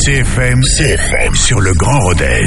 CFM sur le Grand Rodez.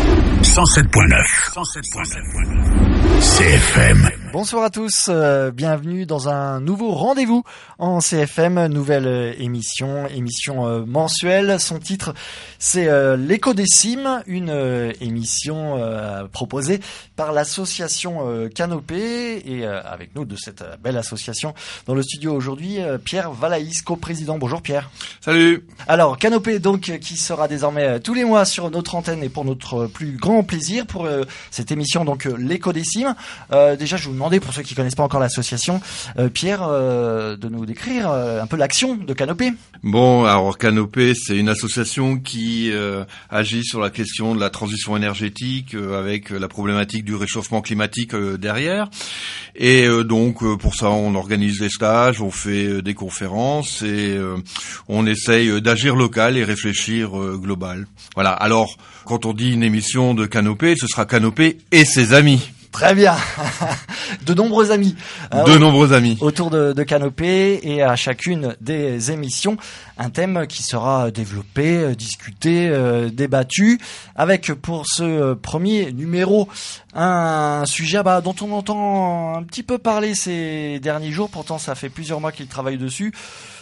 107.9. CFM. Bonsoir à tous, bienvenue dans un nouveau rendez-vous en CFM, nouvelle émission mensuelle. Son titre, c'est l'écho des cimes, une émission proposée par l'association Canopée. Et avec nous de cette belle association dans le studio aujourd'hui, Pierre Valaïs, coprésident. Bonjour Pierre. Salut. Alors Canopée donc qui sera désormais tous les mois sur notre antenne et pour notre plus grand plaisir pour cette émission donc l'écho des cimes. Déjà je vous demandais, pour ceux qui connaissent pas encore l'association, Pierre, de nous décrire un peu l'action de Canopée. Bon, alors Canopée, c'est une association qui agit sur la question de la transition énergétique avec la problématique du réchauffement climatique derrière. Et donc pour ça, on organise des stages, on fait des conférences et on essaye d'agir local et réfléchir global. Voilà. Alors, quand on dit une émission de Canopée, ce sera Canopée et ses amis. Très bien. De nombreux amis. Nombreux amis. Autour de Canopée, et à chacune des émissions, un thème qui sera développé, discuté, débattu, avec pour ce premier numéro un sujet dont on entend un petit peu parler ces derniers jours, pourtant ça fait plusieurs mois qu'ils travaillent dessus.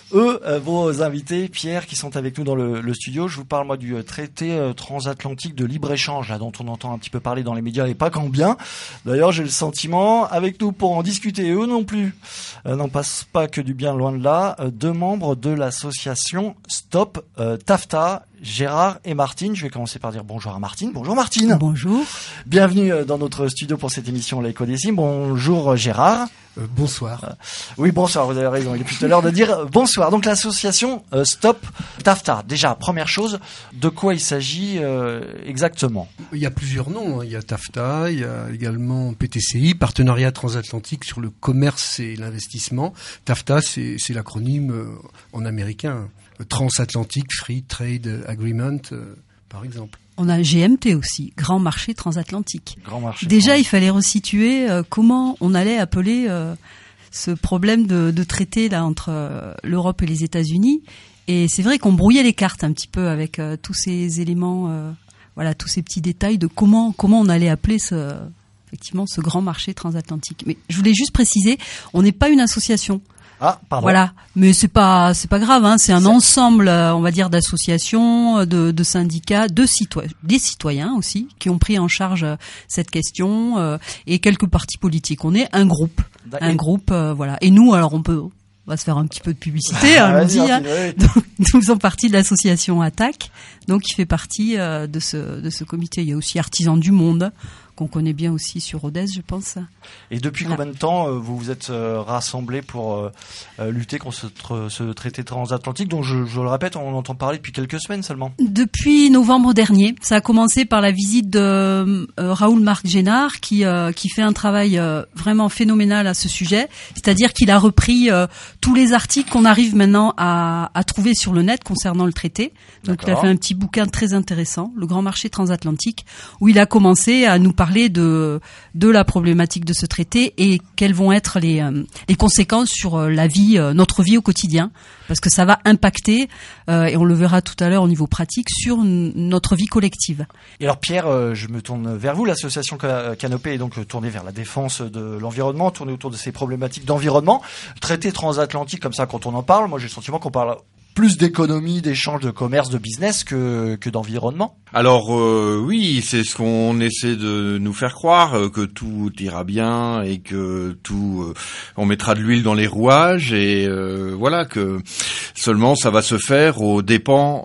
Vos invités, Pierre, qui sont avec nous dans le studio, je vous parle moi du traité transatlantique de libre-échange, là, dont on entend un petit peu parler dans les médias et pas qu'en bien. D'ailleurs, j'ai le sentiment, avec nous pour en discuter, eux non plus, n'en passent pas que du bien, loin de là, deux membres de l'association Stop TAFTA, Gérard et Martine. Je vais commencer par dire bonjour à Martine. Bonjour Martine. Bonjour. Bienvenue dans notre studio pour cette émission L'écho des cimes. Bonjour Gérard. Bonsoir. Oui, bonsoir, vous avez raison. Il est plus tout à l'heure de dire bonsoir. Donc l'association Stop TAFTA. Déjà, première chose, de quoi il s'agit exactement? Il y a plusieurs noms. Il y a TAFTA, il y a également PTCI, Partenariat transatlantique sur le commerce et l'investissement. TAFTA, c'est l'acronyme en américain. Transatlantic Free Trade Agreement, par exemple. On a GMT aussi, Grand Marché Transatlantique. Déjà, il fallait resituer comment on allait appeler ce problème de traité là entre l'Europe et les États-Unis. Et c'est vrai qu'on brouillait les cartes un petit peu avec tous ces éléments, tous ces petits détails de comment on allait appeler ce Grand Marché Transatlantique. Mais je voulais juste préciser, on n'est pas une association. Ah, pardon. Voilà, mais c'est pas grave, hein. C'est un ensemble, on va dire, d'associations, de syndicats, des citoyens aussi qui ont pris en charge cette question et quelques partis politiques. On est un groupe, voilà. Et nous, alors on va se faire un petit peu de publicité, allons-y. Donc, nous faisons partie de l'association Attaque, donc qui fait partie de ce comité. Il y a aussi Artisans du Monde, qu'on connaît bien aussi sur Rodez, je pense. Et depuis combien de temps vous vous êtes rassemblés pour lutter contre ce traité transatlantique dont je le répète, on entend parler depuis quelques semaines seulement? Depuis novembre dernier. Ça a commencé par la visite de Raoul Marc Génard qui fait un travail vraiment phénoménal à ce sujet. C'est-à-dire qu'il a repris tous les articles qu'on arrive maintenant à trouver sur le net concernant le traité. Donc il a fait un petit bouquin très intéressant, Le Grand Marché Transatlantique, où il a commencé à nous parler de la problématique de ce traité et quelles vont être les conséquences sur notre vie au quotidien, parce que ça va impacter, et on le verra tout à l'heure au niveau pratique, sur notre vie collective. Et alors Pierre, je me tourne vers vous. L'association Canopée est donc tournée vers la défense de l'environnement, tournée autour de ces problématiques d'environnement. Traité transatlantique, comme ça, quand on en parle, moi j'ai le sentiment qu'on parle plus d'économie, d'échange, de commerce, de business que d'environnement. Alors oui, c'est ce qu'on essaie de nous faire croire, que tout ira bien et que on mettra de l'huile dans les rouages et voilà, que seulement ça va se faire aux dépens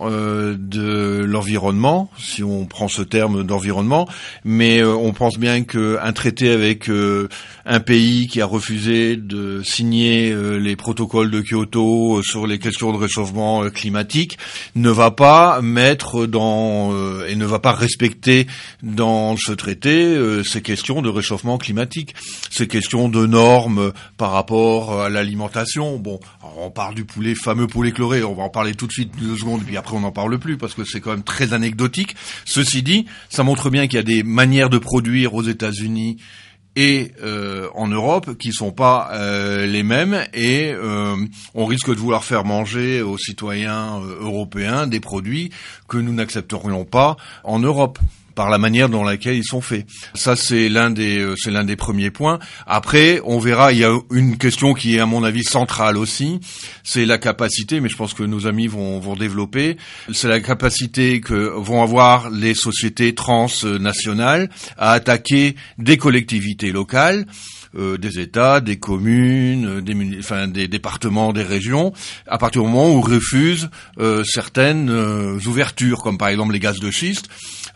de l'environnement, si on prend ce terme d'environnement, mais on pense bien qu'un traité avec un pays qui a refusé de signer les protocoles de Kyoto sur les questions de réchauffement climatique ne va pas mettre et ne va pas respecter dans ce traité ces questions de réchauffement climatique, ces questions de normes par rapport à l'alimentation. Bon, on parle du fameux poulet chloré, on va en parler tout de suite 2 secondes, puis après on n'en parle plus parce que c'est quand même très anecdotique. Ceci dit, ça montre bien qu'il y a des manières de produire aux États-Unis et en Europe qui sont pas les mêmes, et on risque de vouloir faire manger aux citoyens européens des produits que nous n'accepterions pas en Europe, par la manière dans laquelle ils sont faits. Ça, c'est l'un des premiers points. Après, on verra, il y a une question qui est à mon avis centrale aussi, c'est la capacité, mais je pense que nos amis vont développer, c'est la capacité que vont avoir les sociétés transnationales à attaquer des collectivités locales, des États, des communes, des départements, des régions, à partir du moment où ils refusent certaines ouvertures, comme par exemple les gaz de schiste.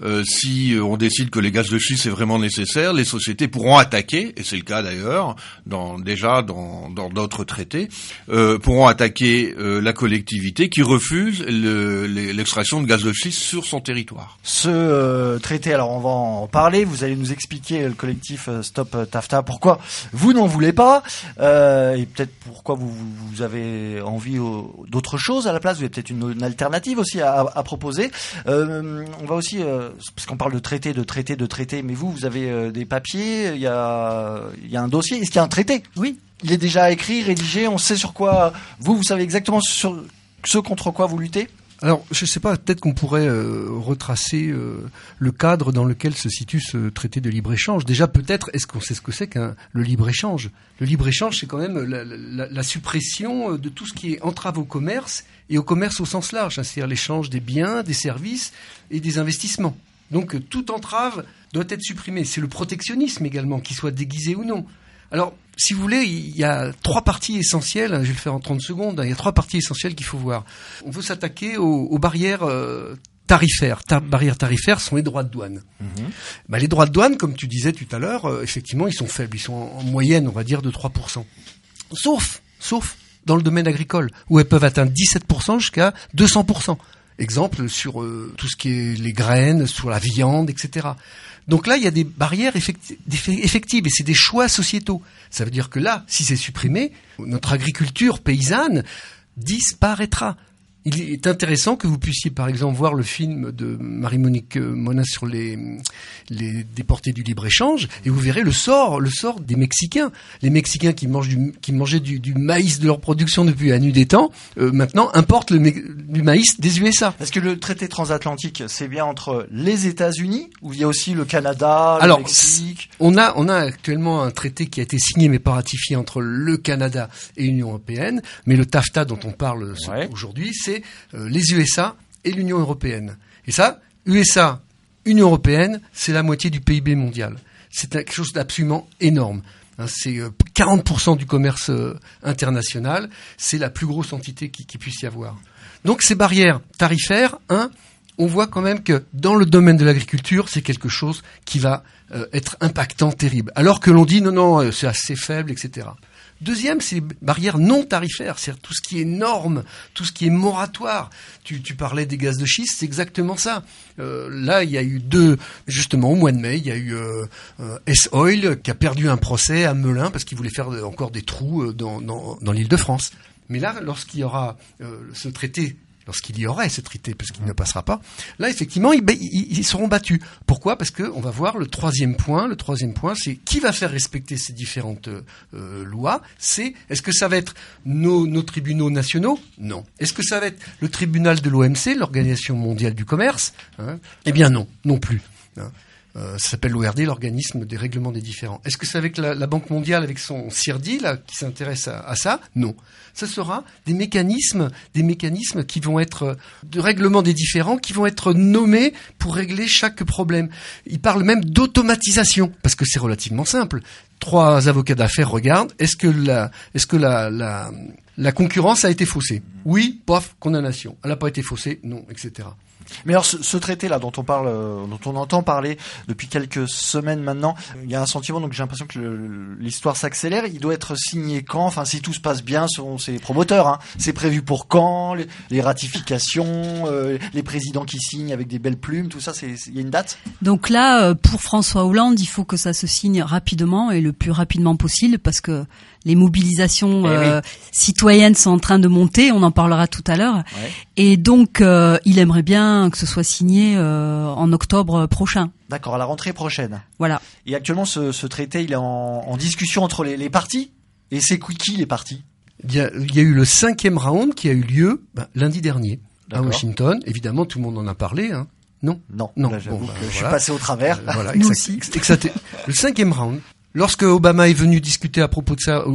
Si on décide que les gaz de schiste c'est vraiment nécessaire, les sociétés pourront attaquer, et c'est le cas d'ailleurs dans d'autres traités, pourront attaquer la collectivité qui refuse l'extraction de gaz de schiste sur son territoire. Ce traité, alors on va en parler, vous allez nous expliquer, le collectif Stop TAFTA, pourquoi vous n'en voulez pas, et peut-être pourquoi vous avez envie d'autre chose à la place, vous avez peut-être une alternative aussi à proposer. On va aussi, parce qu'on parle de traité, mais vous avez des papiers, il y a un dossier, est-ce qu'il y a un traité? Oui. Il est déjà écrit, rédigé, on sait sur quoi, vous savez exactement sur ce contre quoi vous luttez? Alors, je sais pas, peut-être qu'on pourrait retracer le cadre dans lequel se situe ce traité de libre-échange. Déjà, peut-être, est-ce qu'on sait ce que c'est le libre-échange? Le libre-échange, c'est quand même la suppression de tout ce qui est entrave au commerce, et au commerce au sens large, hein, c'est-à-dire l'échange des biens, des services et des investissements. Donc, toute entrave doit être supprimée. C'est le protectionnisme également, qu'il soit déguisé ou non. Alors, si vous voulez, il y a 3 parties essentielles, je vais le faire en 30 secondes, il y a 3 parties essentielles qu'il faut voir. On veut s'attaquer aux barrières tarifaires. Barrières tarifaires sont les droits de douane. Les droits de douane, comme tu disais tout à l'heure, effectivement, ils sont faibles. Ils sont en moyenne, on va dire, de 3%. Sauf dans le domaine agricole, où elles peuvent atteindre 17% jusqu'à 200%. Exemple sur tout ce qui est les graines, sur la viande, etc. Donc là, il y a des barrières effectives, et c'est des choix sociétaux. Ça veut dire que là, si c'est supprimé, notre agriculture paysanne disparaîtra. Il est intéressant que vous puissiez, par exemple, voir le film de Marie-Monique Mona sur les déportés du libre-échange, et vous verrez le sort des Mexicains. Les Mexicains qui mangeaient du maïs de leur production depuis la nuit des temps, maintenant importent du maïs des USA. Est-ce que le traité transatlantique, c'est bien entre les États-Unis, ou il y a aussi le Canada, Alors, le Mexique? On a actuellement un traité qui a été signé mais pas ratifié entre le Canada et l'Union européenne, mais le TAFTA dont on parle aujourd'hui, c'est les USA et l'Union européenne. Et ça, USA, Union européenne, c'est la moitié du PIB mondial. C'est quelque chose d'absolument énorme. C'est 40% du commerce international. C'est la plus grosse entité qui puisse y avoir. Donc ces barrières tarifaires, on voit quand même que dans le domaine de l'agriculture, c'est quelque chose qui va être impactant, terrible. Alors que l'on dit non, c'est assez faible, etc. Deuxième, c'est les barrières non tarifaires, c'est-à-dire tout ce qui est normes, tout ce qui est moratoire. Tu parlais des gaz de schiste, c'est exactement ça. Là, il y a eu justement au mois de mai, il y a eu S-Oil qui a perdu un procès à Melun parce qu'il voulait faire encore des trous dans l'Île-de-France. Mais là, lorsqu'il y aura lorsqu'il y aurait ce traité, parce qu'il ne passera pas, là, effectivement, ils seront battus. Pourquoi? Parce que on va voir le troisième point. Le troisième point, c'est qui va faire respecter ces différentes lois. Est-ce que ça va être nos tribunaux nationaux? Non. Est-ce que ça va être le tribunal de l'OMC, l'Organisation mondiale du commerce? Eh bien non plus. Ça s'appelle l'ORD, l'organisme des règlements des différends. Est-ce que c'est avec la Banque mondiale, avec son CIRDI, là, qui s'intéresse à ça? Non. Ce sera des mécanismes qui vont être de règlement des différends, qui vont être nommés pour régler chaque problème. Ils parlent même d'automatisation, parce que c'est relativement simple. 3 avocats d'affaires regardent, est-ce que la concurrence a été faussée? Oui, pof, condamnation. Elle n'a pas été faussée? Non, etc. Mais alors ce traité-là dont on entend parler depuis quelques semaines maintenant, il y a un sentiment, donc j'ai l'impression que l'histoire s'accélère. Il doit être signé quand? Enfin, si tout se passe bien selon ses promoteurs, c'est prévu pour quand? Les ratifications, les présidents qui signent avec des belles plumes, tout ça, il y a une date? Donc là, pour François Hollande, il faut que ça se signe rapidement, et le plus rapidement possible parce que les mobilisations citoyennes sont en train de monter, on en parlera tout à l'heure. Ouais. Et donc il aimerait bien que ce soit signé en octobre prochain. D'accord, à la rentrée prochaine. Voilà. Et actuellement ce traité, il est en discussion entre les partis. Et c'est qui les partis ? Il y a eu le 5e round qui a eu lieu lundi dernier à Washington. Évidemment, tout le monde en a parlé. Hein. Non. Là, j'avoue que je suis passé au travers. Voilà, le 5e round. Lorsque Obama est venu discuter à propos de ça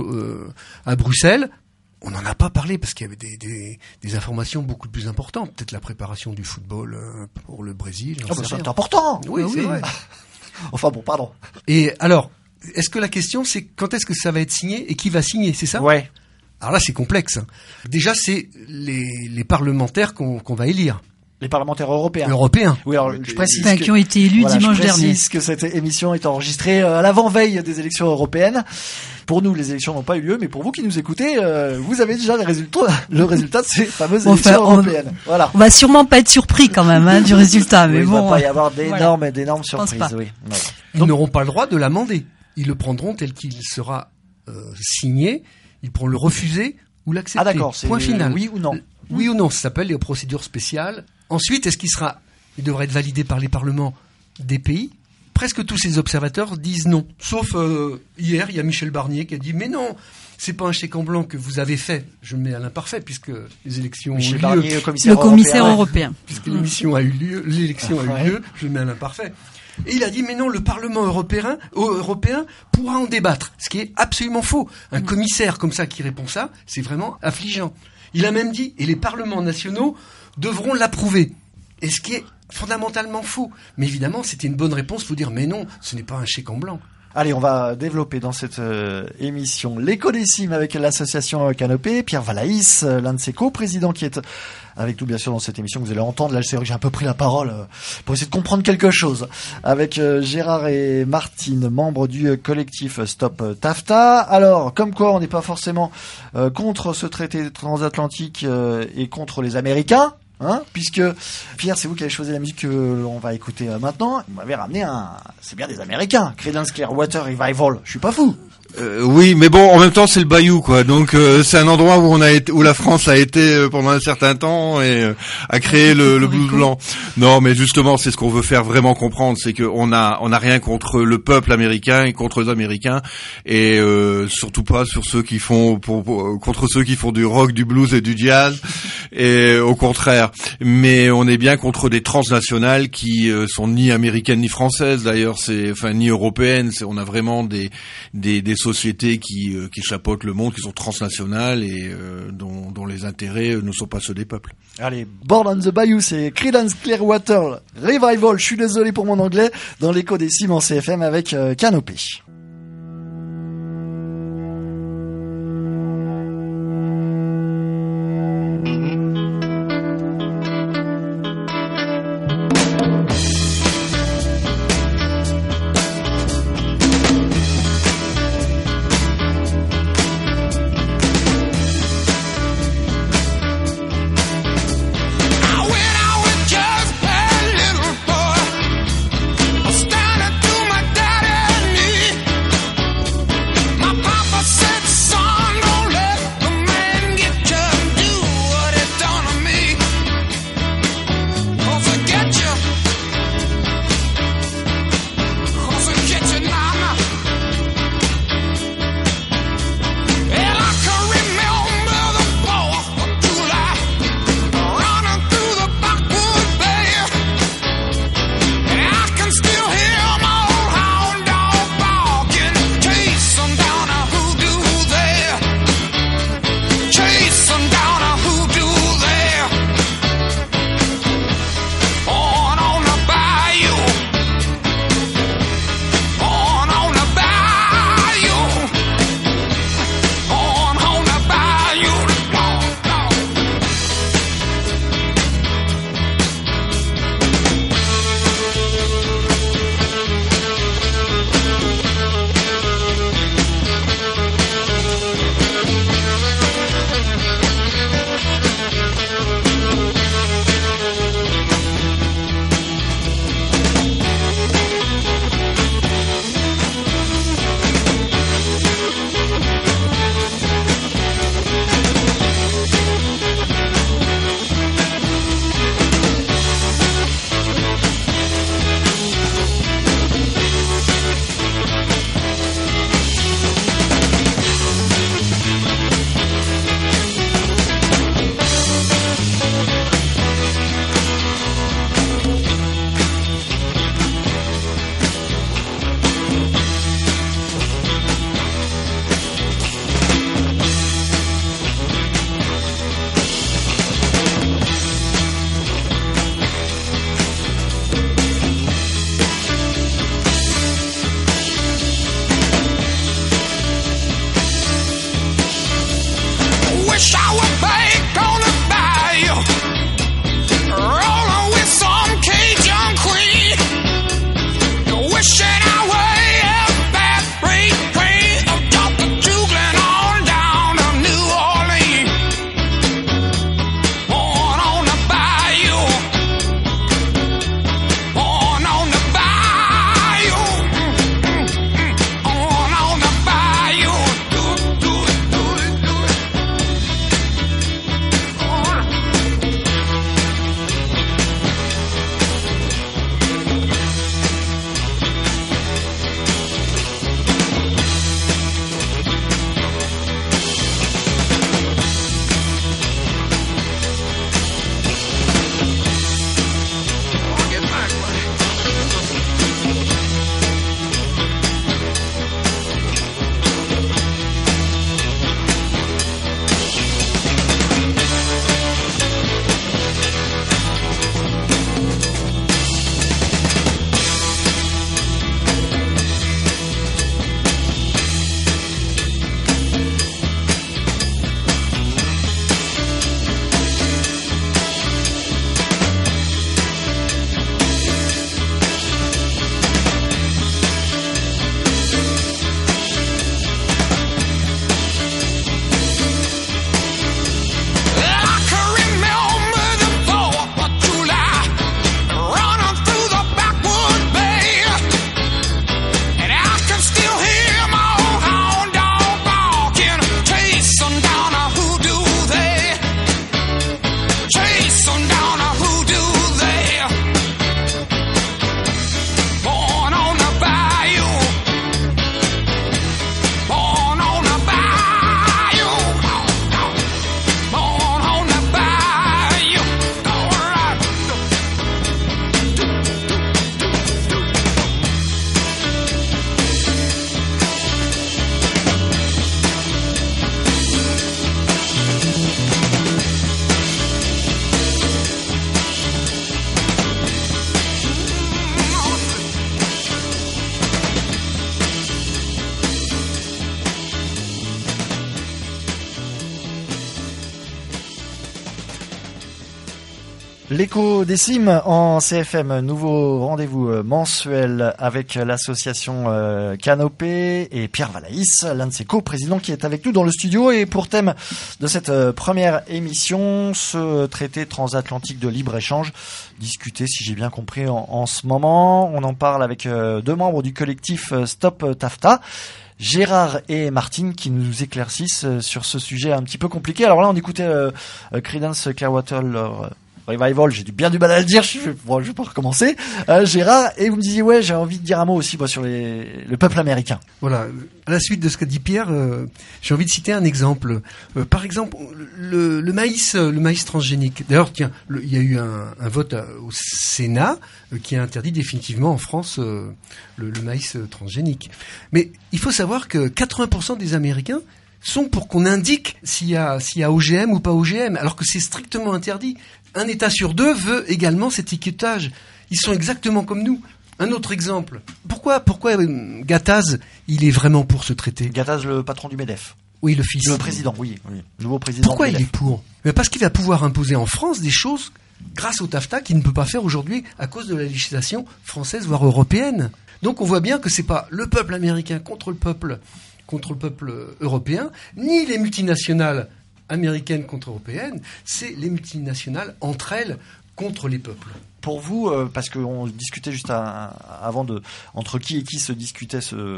à Bruxelles, on n'en a pas parlé parce qu'il y avait des informations beaucoup plus importantes. Peut-être la préparation du football pour le Brésil. C'est important. Oui, c'est vrai. Enfin bon, pardon. Et alors, est-ce que la question c'est quand est-ce que ça va être signé et qui va signer, c'est ça ? Ouais. Alors là, c'est complexe. Déjà, c'est les parlementaires qu'on va élire. Les parlementaires européens. Oui, alors je précise qui ont été élus dimanche dernier. Je précise que cette émission est enregistrée à l'avant-veille des élections européennes. Pour nous, les élections n'ont pas eu lieu, mais pour vous qui nous écoutez, vous avez déjà le résultat de ces fameuses élections européennes. Voilà. On va sûrement pas être surpris quand même du résultat, mais il bon. Il va pas y avoir d'énormes surprises. Oui. Ouais. Ils n'auront pas le droit de l'amender. Ils le prendront tel qu'il sera signé. Ils pourront le refuser ou l'accepter. Ah d'accord, c'est point final. Oui ou non. Oui ou non, ça s'appelle les procédures spéciales. Ensuite, il devrait être validé par les parlements des pays. Presque tous ces observateurs disent non. Sauf hier, il y a Michel Barnier qui a dit mais non, c'est pas un chèque en blanc que vous avez fait. Je le mets à l'imparfait puisque les élections Michel ont eu Barnier, lieu. Le commissaire européen. Puisque l'élection a eu lieu, je le mets à l'imparfait. Et il a dit mais non, le Parlement européen pourra en débattre, ce qui est absolument faux. Un commissaire comme ça qui répond ça, c'est vraiment affligeant. Il a même dit et les parlements nationaux devront l'approuver. Et ce qui est fondamentalement faux. Mais évidemment, c'était une bonne réponse. Il faut dire mais non, ce n'est pas un chèque en blanc. Allez, on va développer dans cette émission l'éco-décime avec l'association Canopée. Pierre Valaïs, l'un de ses co-présidents qui est avec nous bien sûr dans cette émission que vous allez entendre. Là, c'est vrai que j'ai un peu pris la parole pour essayer de comprendre quelque chose. Avec Gérard et Martine, membres du collectif Stop TAFTA. Alors, comme quoi on n'est pas forcément contre ce traité transatlantique et contre les Américains. Puisque Pierre, c'est vous qui avez choisi la musique que l'on va écouter maintenant. Vous m'avez ramené c'est bien des Américains, Creedence Clearwater Revival. Je suis pas fou. Oui, mais bon, en même temps, c'est le Bayou, quoi. Donc, c'est un endroit où la France a été pendant un certain temps et a créé le blues blanc. Non, mais justement, c'est ce qu'on veut faire vraiment comprendre, c'est que on a rien contre le peuple américain et contre les Américains et surtout pas sur ceux qui font contre ceux qui font du rock, du blues et du jazz. Et au contraire, mais on est bien contre des transnationales qui sont ni américaines ni françaises. D'ailleurs, ni européennes. On a vraiment des sociétés qui chapeautent le monde, qui sont transnationales et dont les intérêts ne sont pas ceux des peuples. Allez, Born on the Bayou, c'est Creedence Clearwater Revival. Je suis désolé pour mon anglais. Dans l'éco-décime en CFM avec Canopée. Standing to my daddy and me. L'écho des cimes en CFM, nouveau rendez-vous mensuel avec l'association Canopée et Pierre Valaïs, l'un de ses co-présidents qui est avec nous dans le studio. Et pour thème de cette première émission, ce traité transatlantique de libre-échange, discuté, si j'ai bien compris, en ce moment. On en parle avec deux membres du collectif Stop TAFTA, Gérard et Martine, qui nous éclaircissent sur ce sujet un petit peu compliqué. Alors là, on écoutait Creedence Clearwater Revival, j'ai bien du mal à le dire, je vais pas recommencer. Gérard, et vous me disiez, ouais, j'ai envie de dire un mot aussi sur le peuple américain. Voilà, à la suite de ce qu'a dit Pierre, j'ai envie de citer un exemple. Par exemple, le maïs transgénique. D'ailleurs, tiens, il y a eu un vote au Sénat qui a interdit définitivement en France le maïs transgénique. Mais il faut savoir que 80% des Américains sont pour qu'on indique s'il y a OGM ou pas OGM, alors que c'est strictement interdit. Un État sur deux veut également cet étiquetage. Ils sont exactement comme nous. Un autre exemple. Pourquoi Gattaz, il est vraiment pour ce traité? Gattaz, le patron du MEDEF. Oui, le fils. Le président, oui. Nouveau président. Pourquoi il est pour? Parce qu'il va pouvoir imposer en France des choses grâce au TAFTA qu'il ne peut pas faire aujourd'hui à cause de la législation française, voire européenne. Donc on voit bien que c'est pas le peuple américain contre le peuple européen, ni les multinationales américaines contre européennes, c'est les multinationales entre elles contre les peuples. Pour vous, parce qu'on discutait juste avant entre qui et qui se discutait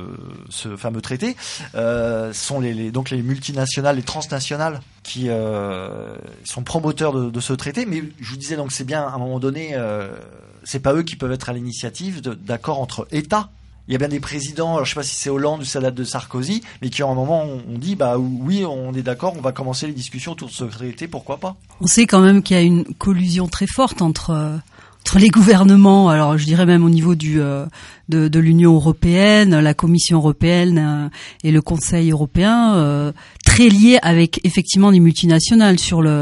ce fameux traité, sont donc les multinationales, les transnationales qui sont promoteurs de ce traité. Mais je vous disais donc c'est bien à un moment donné, c'est pas eux qui peuvent être à l'initiative d'accords entre États. Il y a bien des présidents, alors je sais pas si c'est Hollande ou ça date de Sarkozy, mais qui à un moment ont dit oui, on est d'accord, on va commencer les discussions autour de ce traité, pourquoi pas. On sait quand même qu'il y a une collusion très forte entre les gouvernements, alors je dirais même au niveau de l'Union européenne, la Commission européenne et le Conseil européen, très liés avec effectivement les multinationales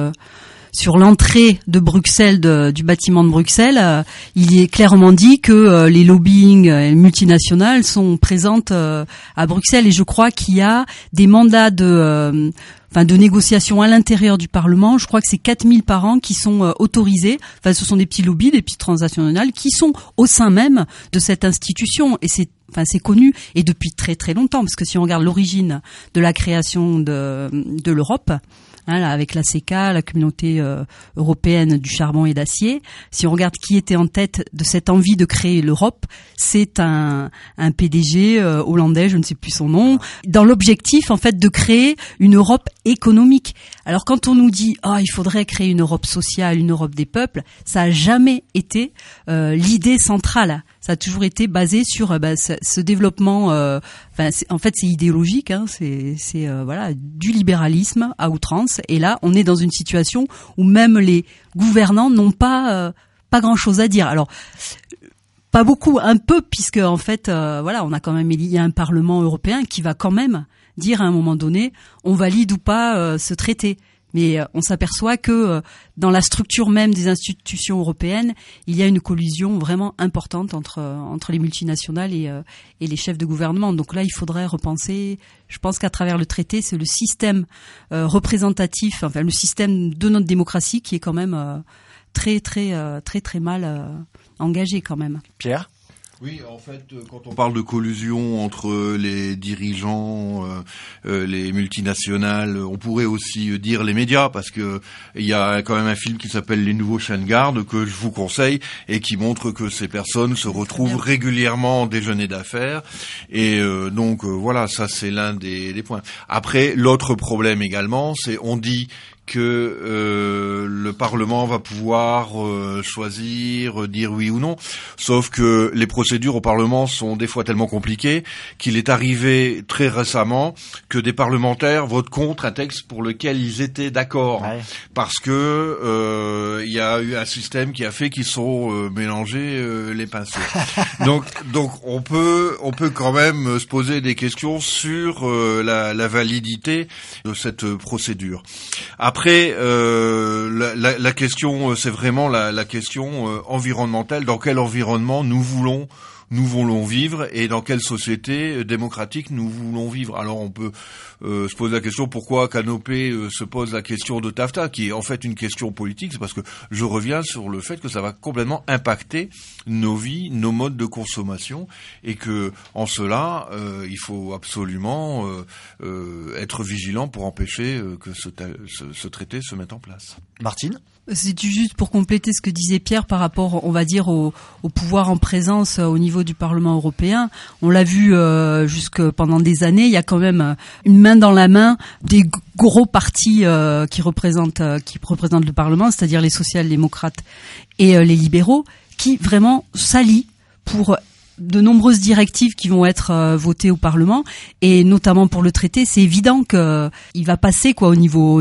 sur l'entrée de Bruxelles, du bâtiment de Bruxelles, il est clairement dit que les lobbying multinationales sont présentes à Bruxelles, et je crois qu'il y a des mandats de négociation à l'intérieur du Parlement. Je crois que c'est 4000 par an qui sont autorisés. Enfin, ce sont des petits lobbies, des petites transnationales qui sont au sein même de cette institution, et c'est connu, et depuis très très longtemps, parce que si on regarde l'origine de la création de l'Europe, là, avec la CECA, la communauté européenne du charbon et d'acier. Si on regarde qui était en tête de cette envie de créer l'Europe, c'est un PDG hollandais, je ne sais plus son nom, dans l'objectif en fait de créer une Europe économique. Alors quand on nous dit il faudrait créer une Europe sociale, une Europe des peuples, ça a jamais été l'idée centrale. Ça a toujours été basé sur ce développement. En fait, c'est idéologique. C'est du libéralisme à outrance. Et là, on est dans une situation où même les gouvernants n'ont pas grand-chose à dire. Alors, pas beaucoup, un peu, puisque en fait, on a quand même il y a un Parlement européen qui va quand même dire à un moment donné, on valide ou pas ce traité. Mais on s'aperçoit que dans la structure même des institutions européennes, il y a une collusion vraiment importante entre les multinationales et les chefs de gouvernement. Donc là, il faudrait repenser. Je pense qu'à travers le traité, c'est le système représentatif, le système de notre démocratie qui est quand même très mal engagé quand même. Pierre ? Oui, en fait, quand on parle de collusion entre les dirigeants, les multinationales, on pourrait aussi dire les médias, parce que il y a quand même un film qui s'appelle Les Nouveaux Chiens de Garde que je vous conseille et qui montre que ces personnes se retrouvent régulièrement en déjeuner d'affaires. Et donc voilà, ça c'est l'un des points. Après, l'autre problème également, c'est on dit que le Parlement va pouvoir choisir, dire oui ou non. Sauf que les procédures au Parlement sont des fois tellement compliquées qu'il est arrivé très récemment que des parlementaires votent contre un texte pour lequel ils étaient d'accord, parce que il y a eu un système qui a fait qu'ils sont mélangés les pinceaux. donc on peut quand même se poser des questions sur la validité de cette procédure. Après, la question, c'est vraiment la question environnementale. Dans quel environnement nous voulons nous voulons vivre et dans quelle société démocratique nous voulons vivre. Alors on peut se poser la question pourquoi Canopé se pose la question de TAFTA, qui est en fait une question politique. C'est parce que je reviens sur le fait que ça va complètement impacter nos vies, nos modes de consommation, et que en cela il faut absolument être vigilant pour empêcher que ce traité se mette en place. Martine ? C'est juste pour compléter ce que disait Pierre par rapport, on va dire, au pouvoir en présence au niveau du Parlement européen. On l'a vu jusque pendant des années. Il y a quand même une main dans la main des gros partis qui représentent le Parlement, c'est-à-dire les social-démocrates et les libéraux, qui vraiment s'allient pour de nombreuses directives qui vont être votées au Parlement, et notamment pour le traité. C'est évident que il va passer au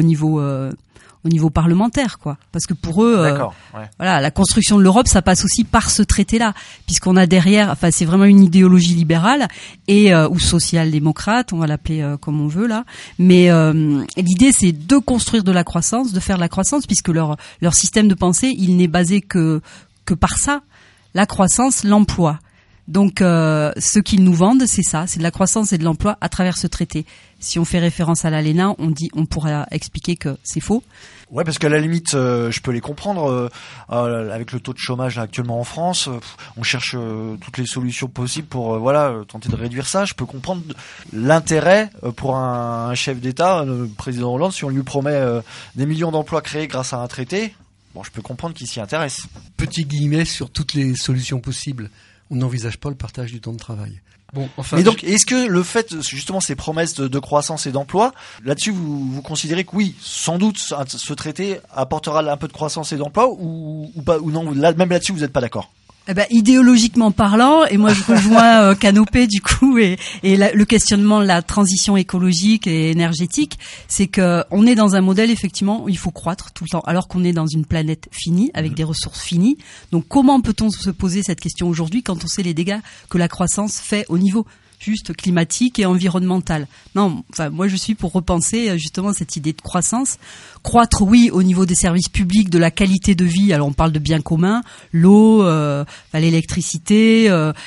niveau parlementaire, quoi. Parce que pour eux, voilà, la construction de l'Europe, ça passe aussi par ce traité-là, puisqu'on a derrière, enfin, c'est vraiment une idéologie libérale et ou social-démocrate, on va l'appeler comme on veut là. Mais l'idée, c'est de construire de la croissance, de faire de la croissance, puisque leur système de pensée, il n'est basé que par ça, la croissance, l'emploi. Donc, ce qu'ils nous vendent, c'est ça, c'est de la croissance et de l'emploi à travers ce traité. Si on fait référence à l'ALENA, on pourra expliquer que c'est faux. Ouais, parce qu'à la limite, je peux les comprendre. Avec le taux de chômage là, actuellement en France, on cherche toutes les solutions possibles pour tenter de réduire ça. Je peux comprendre l'intérêt pour un chef d'État, le président Hollande, si on lui promet des millions d'emplois créés grâce à un traité. Bon, je peux comprendre qu'il s'y intéresse. Petit guillemets sur toutes les solutions possibles. On n'envisage pas le partage du temps de travail. Bon, enfin. Mais donc, est-ce que le fait, justement, ces promesses de croissance et d'emploi, là-dessus, vous considérez que oui, sans doute, ce traité apportera un peu de croissance et d'emploi, ou pas, ou non, même là-dessus, vous n'êtes pas d'accord? Eh ben, idéologiquement parlant, et moi je rejoins Canopé du coup, et le questionnement de la transition écologique et énergétique, c'est que on est dans un modèle effectivement où il faut croître tout le temps, alors qu'on est dans une planète finie avec des ressources finies. Donc comment peut-on se poser cette question aujourd'hui quand on sait les dégâts que la croissance fait au niveau juste climatique et environnemental? Non, enfin moi je suis pour repenser justement cette idée de croissance. Croître, oui, au niveau des services publics, de la qualité de vie. Alors on parle de biens communs, l'eau, l'électricité,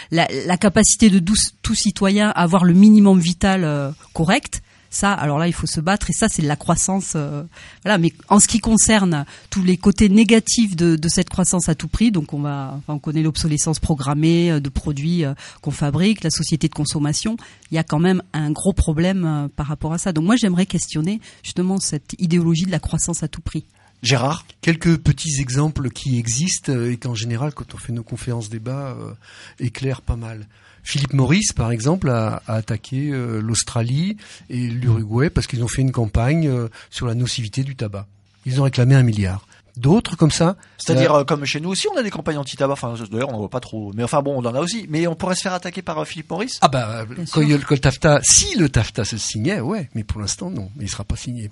la capacité de tout citoyen à avoir le minimum vital correct. Ça, alors là, il faut se battre, et ça, c'est de la croissance. Voilà. Mais en ce qui concerne tous les côtés négatifs de cette croissance à tout prix, donc on connaît l'obsolescence programmée de produits qu'on fabrique, la société de consommation. Il y a quand même un gros problème par rapport à ça. Donc moi, j'aimerais questionner justement cette idéologie de la croissance à tout prix. Gérard, quelques petits exemples qui existent et qu'en général, quand on fait nos conférences débats, éclairent pas mal. Philip Morris, par exemple, a attaqué l'Australie et l'Uruguay parce qu'ils ont fait une campagne sur la nocivité du tabac. Ils ont réclamé 1 milliard. D'autres comme ça. C'est-à-dire comme chez nous aussi, on a des campagnes anti-tabac. Enfin, d'ailleurs, on n'en voit pas trop. Mais enfin bon, on en a aussi. Mais on pourrait se faire attaquer par Philip Morris. Ah bah quand le TAFTA, si le TAFTA se signait, ouais. Mais pour l'instant, non. Mais il sera pas signé.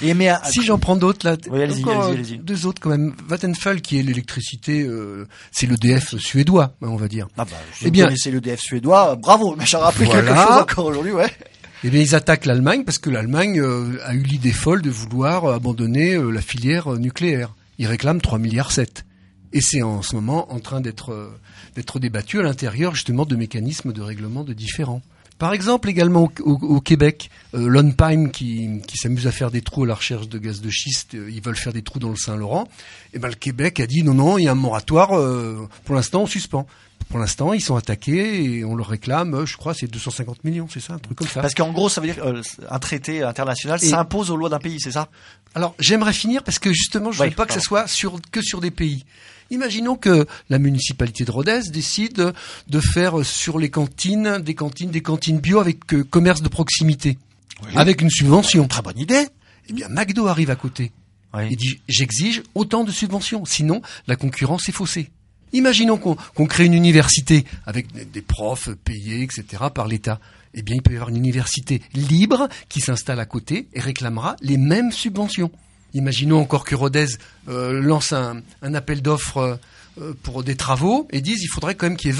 Si j'en prends d'autres là, oui, allez-y. Deux autres quand même. Vattenfall, qui est l'électricité, c'est l'EDF suédois, on va dire. Ah bah, vous connaissez l'EDF suédois. Bravo. Mais j'ai rappelé quelque chose encore aujourd'hui, ouais. Eh bien, ils attaquent l'Allemagne parce que l'Allemagne a eu l'idée folle de vouloir abandonner la filière nucléaire. Ils réclament 3,7 milliards. Et c'est en ce moment en train d'être débattu à l'intérieur justement de mécanismes de règlement de différends. Par exemple, également au Québec, l'ONPIME qui s'amuse à faire des trous à la recherche de gaz de schiste, ils veulent faire des trous dans le Saint-Laurent. Et ben le Québec a dit non, il y a un moratoire. Pour l'instant, on suspend. Pour l'instant, ils sont attaqués et on leur réclame, je crois, c'est 250 millions, c'est ça, un truc comme ça. Parce qu'en gros, ça veut dire un traité international s'impose aux lois d'un pays, c'est ça? Alors, j'aimerais finir parce que justement, je ne veux pas que ça soit que sur des pays. Imaginons que la municipalité de Rodez décide de faire sur les cantines des cantines bio avec commerce de proximité, avec une subvention. Très bonne idée. Eh bien, McDo arrive à côté. Oui. Il dit, j'exige autant de subventions, sinon la concurrence est faussée. Imaginons qu'on crée une université avec des profs payés, etc. par l'État. Eh bien, il peut y avoir une université libre qui s'installe à côté et réclamera les mêmes subventions. Imaginons encore que Rodez lance un appel d'offres pour des travaux et disent il faudrait quand même qu'il y ait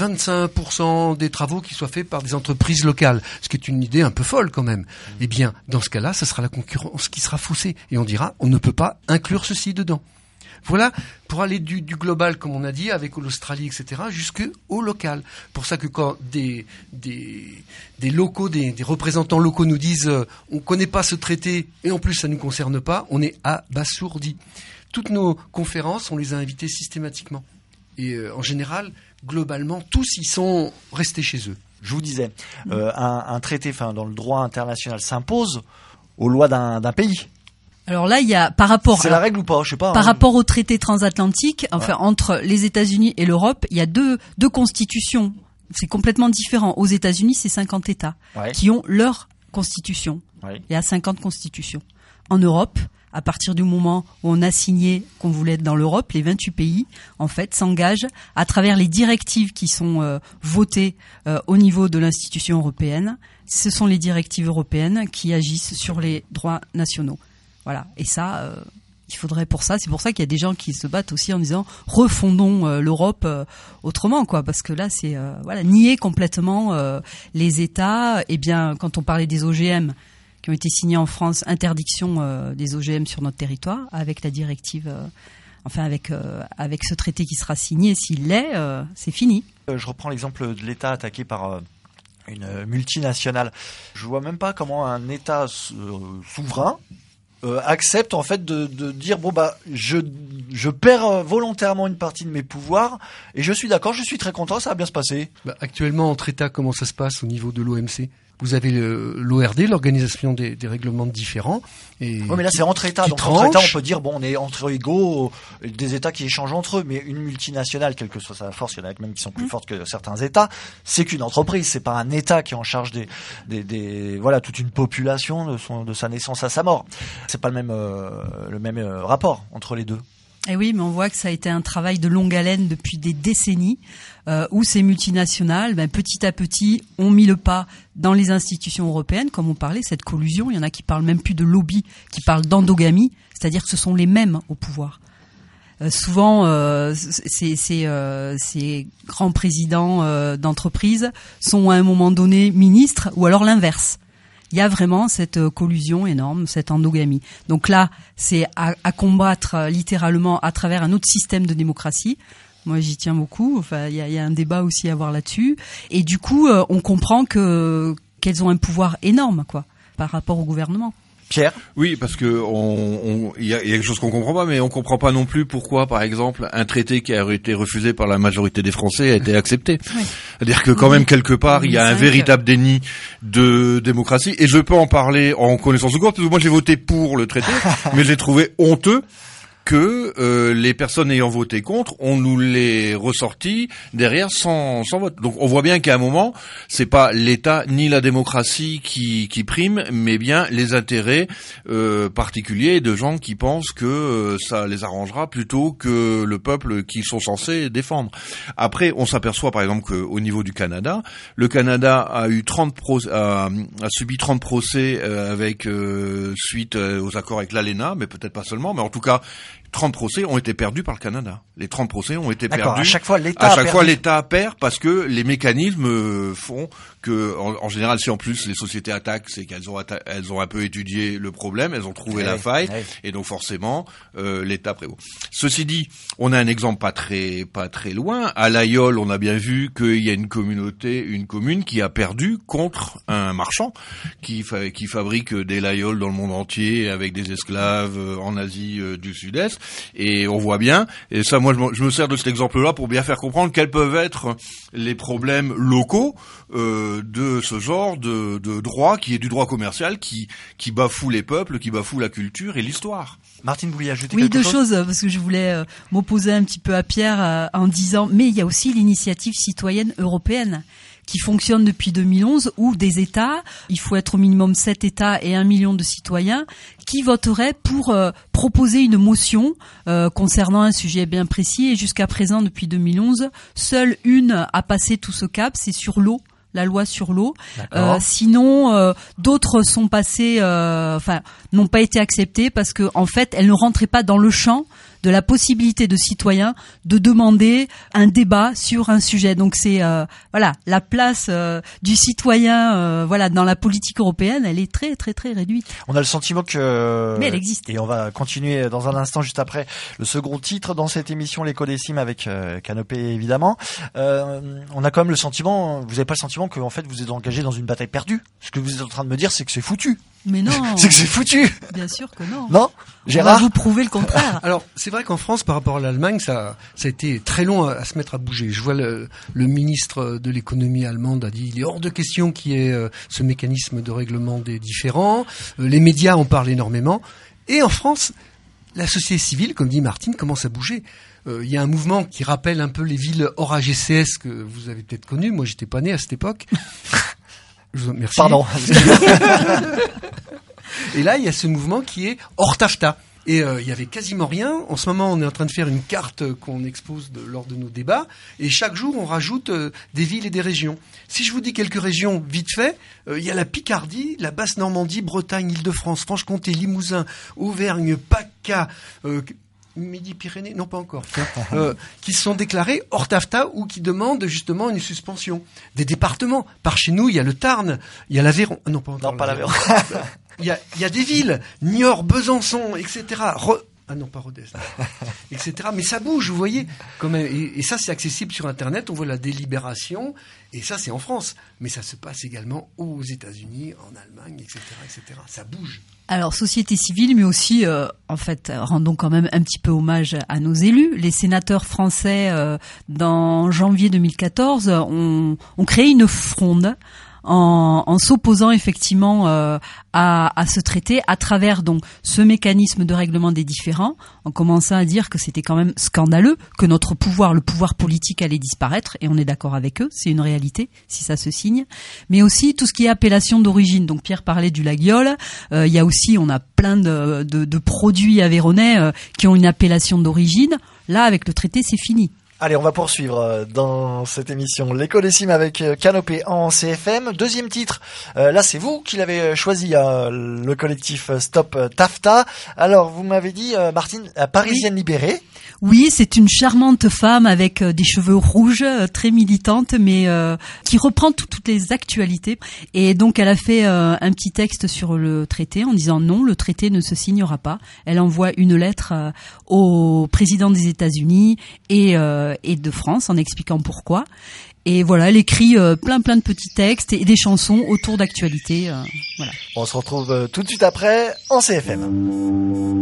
25% des travaux qui soient faits par des entreprises locales, ce qui est une idée un peu folle quand même. Eh bien, dans ce cas-là, ce sera la concurrence qui sera faussée et on dira on ne peut pas inclure ceci dedans. Voilà, pour aller du global, comme on a dit, avec l'Australie, etc., jusqu'au local. Pour ça que quand des locaux, des représentants locaux nous disent on connaît pas ce traité et en plus ça nous concerne pas, on est abasourdi. Toutes nos conférences, on les a invités systématiquement. Et en général, globalement, tous y sont restés chez eux. Je vous disais, un traité, dans le droit international, s'impose aux lois d'un pays. Alors là, il y a par rapport c'est la règle ou pas, je sais pas. Par rapport au traité transatlantique, entre les États-Unis et l'Europe, il y a deux constitutions. C'est complètement différent. Aux États-Unis, c'est 50 États qui ont leur constitution. Ouais. Il y a 50 constitutions. En Europe, à partir du moment où on a signé qu'on voulait être dans l'Europe, les 28 pays, en fait, s'engagent à travers les directives qui sont votées au niveau de l'institution européenne. Ce sont les directives européennes qui agissent sur les droits nationaux. Voilà. Et ça, il faudrait c'est pour ça qu'il y a des gens qui se battent aussi en disant refondons l'Europe autrement, quoi. Parce que là, c'est nier complètement les États. Eh bien, quand on parlait des OGM qui ont été signés en France, interdiction des OGM sur notre territoire, avec la directive, avec ce traité qui sera signé, s'il l'est, c'est fini. Je reprends l'exemple de l'État attaqué par une multinationale. Je vois même pas comment un État souverain accepte en fait de dire je perds volontairement une partie de mes pouvoirs et je suis d'accord, je suis très content, ça va bien se passer. Actuellement entre États, comment ça se passe au niveau de l'OMC ? Vous avez l'ORD, l'organisation des règlements différents. Oui, mais là c'est entre États. Donc entre États, on peut dire on est entre égaux, des États qui échangent entre eux. Mais une multinationale, quelle que soit sa force, il y en a même qui sont plus fortes que certains États. C'est qu'une entreprise, c'est pas un État qui est en charge toute une population de sa naissance à sa mort. C'est pas le même rapport entre les deux. Et oui, mais on voit que ça a été un travail de longue haleine depuis des décennies, où ces multinationales, petit à petit, ont mis le pas dans les institutions européennes, comme on parlait, cette collusion. Il y en a qui parlent même plus de lobby, qui parlent d'endogamie, c'est-à-dire que ce sont les mêmes au pouvoir. Souvent, ces grands présidents d'entreprises sont à un moment donné ministres, ou alors l'inverse. Il y a vraiment cette collusion énorme, cette endogamie. Donc là, c'est à combattre littéralement à travers un autre système de démocratie. Moi, j'y tiens beaucoup. Il y a un débat aussi à avoir là-dessus. Et du coup, on comprend qu'elles ont un pouvoir énorme, par rapport au gouvernement. Pierre ? Oui, parce que il y a quelque chose qu'on comprend pas, mais on comprend pas non plus pourquoi, par exemple, un traité qui a été refusé par la majorité des Français a été accepté. Oui. C'est-à-dire que quand même quelque part, il y a un véritable déni de démocratie. Et je peux en parler en connaissance de cause, parce que moi j'ai voté pour le traité, mais j'ai trouvé honteux que les personnes ayant voté contre, on nous les ressorti derrière sans vote. Donc on voit bien qu'à un moment, c'est pas l'État ni la démocratie qui prime, mais bien les intérêts particuliers de gens qui pensent que ça les arrangera plutôt que le peuple qu'ils sont censés défendre. Après, on s'aperçoit par exemple qu'au niveau du Canada, le Canada a eu a subi 30 procès avec suite aux accords avec l'ALENA, mais peut-être pas seulement, mais en tout cas 30 procès ont été perdus par le Canada. Les 30 procès ont été perdus. À chaque fois, l'État perd parce que les mécanismes font que, en général, si en plus les sociétés attaquent, c'est qu'elles ont un peu étudié le problème, elles ont trouvé la faille, et donc forcément, l'État prévaut. Ceci dit, on a un exemple pas très loin. À l'Aïol, on a bien vu qu'il y a une commune qui a perdu contre un marchand qui fabrique des laïols dans le monde entier avec des esclaves en Asie du Sud-Est. Et on voit bien, et ça moi je me sers de cet exemple-là pour bien faire comprendre quels peuvent être les problèmes locaux de ce genre de droit qui est du droit commercial qui bafoue les peuples, qui bafoue la culture et l'histoire. Martine, vous vouliez ajouter quelque chose ? Oui, deux choses, parce que je voulais m'opposer un petit peu à Pierre en disant, mais il y a aussi l'initiative citoyenne européenne qui fonctionne depuis 2011, où des États, il faut être au minimum 7 États et 1 million de citoyens, qui voteraient pour proposer une motion concernant un sujet bien précis. Et jusqu'à présent, depuis 2011, seule une a passé tout ce cap, c'est sur l'eau. La loi sur l'eau. Sinon, d'autres sont passées, n'ont pas été acceptées parce que en fait, elles ne rentraient pas dans le champ de la possibilité de citoyens de demander un débat sur un sujet. Donc c'est la place du citoyen dans la politique européenne, elle est très très très réduite. On a le sentiment que mais elle existe. Et on va continuer dans un instant juste après le second titre dans cette émission, l'éco-décime avec Canopé évidemment. On a quand même le sentiment, vous n'avez pas le sentiment que en fait vous êtes engagé dans une bataille perdue? Ce que vous êtes en train de me dire, c'est que c'est foutu. Mais non. C'est que c'est foutu. Bien sûr que non. Non, Gérard, on va vous prouver le contraire. Alors, c'est vrai qu'en France, par rapport à l'Allemagne, ça a été très long à se mettre à bouger. Je vois le ministre de l'économie allemande a dit il est hors de question qu'il y ait ce mécanisme de règlement des différends. Les médias en parlent énormément. Et en France, la société civile, comme dit Martine, commence à bouger. Il y a un mouvement qui rappelle un peu les villes hors AGCS que vous avez peut-être connues. Moi, j'étais pas né à cette époque. Merci. Pardon. Et là, il y a ce mouvement qui est hors TAFTA. Et il y avait quasiment rien. En ce moment, on est en train de faire une carte qu'on expose lors de nos débats. Et chaque jour, on rajoute des villes et des régions. Si je vous dis quelques régions vite fait, il y a la Picardie, la Basse-Normandie, Bretagne, Île-de-France, Franche-Comté, Limousin, Auvergne, PACA, Midi-Pyrénées, non pas encore, qui sont déclarés hors TAFTA ou qui demandent justement une suspension. Des départements. Par chez nous, il y a le Tarn, il y a l'Aveyron. Non, pas encore. Non, pas l'Aveyron. Il y a des villes, Niort, Besançon, etc. Pas Rodez, etc. Mais ça bouge, vous voyez. Et ça, c'est accessible sur Internet. On voit la délibération. Et ça, c'est en France. Mais ça se passe également aux États-Unis, en Allemagne, etc., etc. Ça bouge. Alors, société civile, mais aussi, rendons quand même un petit peu hommage à nos élus. Les sénateurs français, dans janvier 2014, ont créé une fronde en s'opposant effectivement à ce traité à travers donc ce mécanisme de règlement des différends, en commençant à dire que c'était quand même scandaleux, que le pouvoir politique allait disparaître, et on est d'accord avec eux, c'est une réalité si ça se signe, mais aussi tout ce qui est appellation d'origine. Donc Pierre parlait du laguiole, il y a aussi, on a plein de produits aveyronnais qui ont une appellation d'origine. Là, avec le traité, c'est fini. Allez, on va poursuivre dans cette émission l'éco-décime avec Canopé en CFM. Deuxième titre, là c'est vous qui l'avez choisi, le collectif Stop TAFTA. Alors vous m'avez dit, Martine, Parisienne libérée. Oui, c'est une charmante femme avec des cheveux rouges, très militante, mais qui reprend toutes les actualités. Et donc elle a fait un petit texte sur le traité en disant non, le traité ne se signera pas. Elle envoie une lettre au président des États-Unis et de France en expliquant pourquoi. Et voilà, elle écrit plein de petits textes et des chansons autour d'actualités. Voilà. On se retrouve tout de suite après en CFM.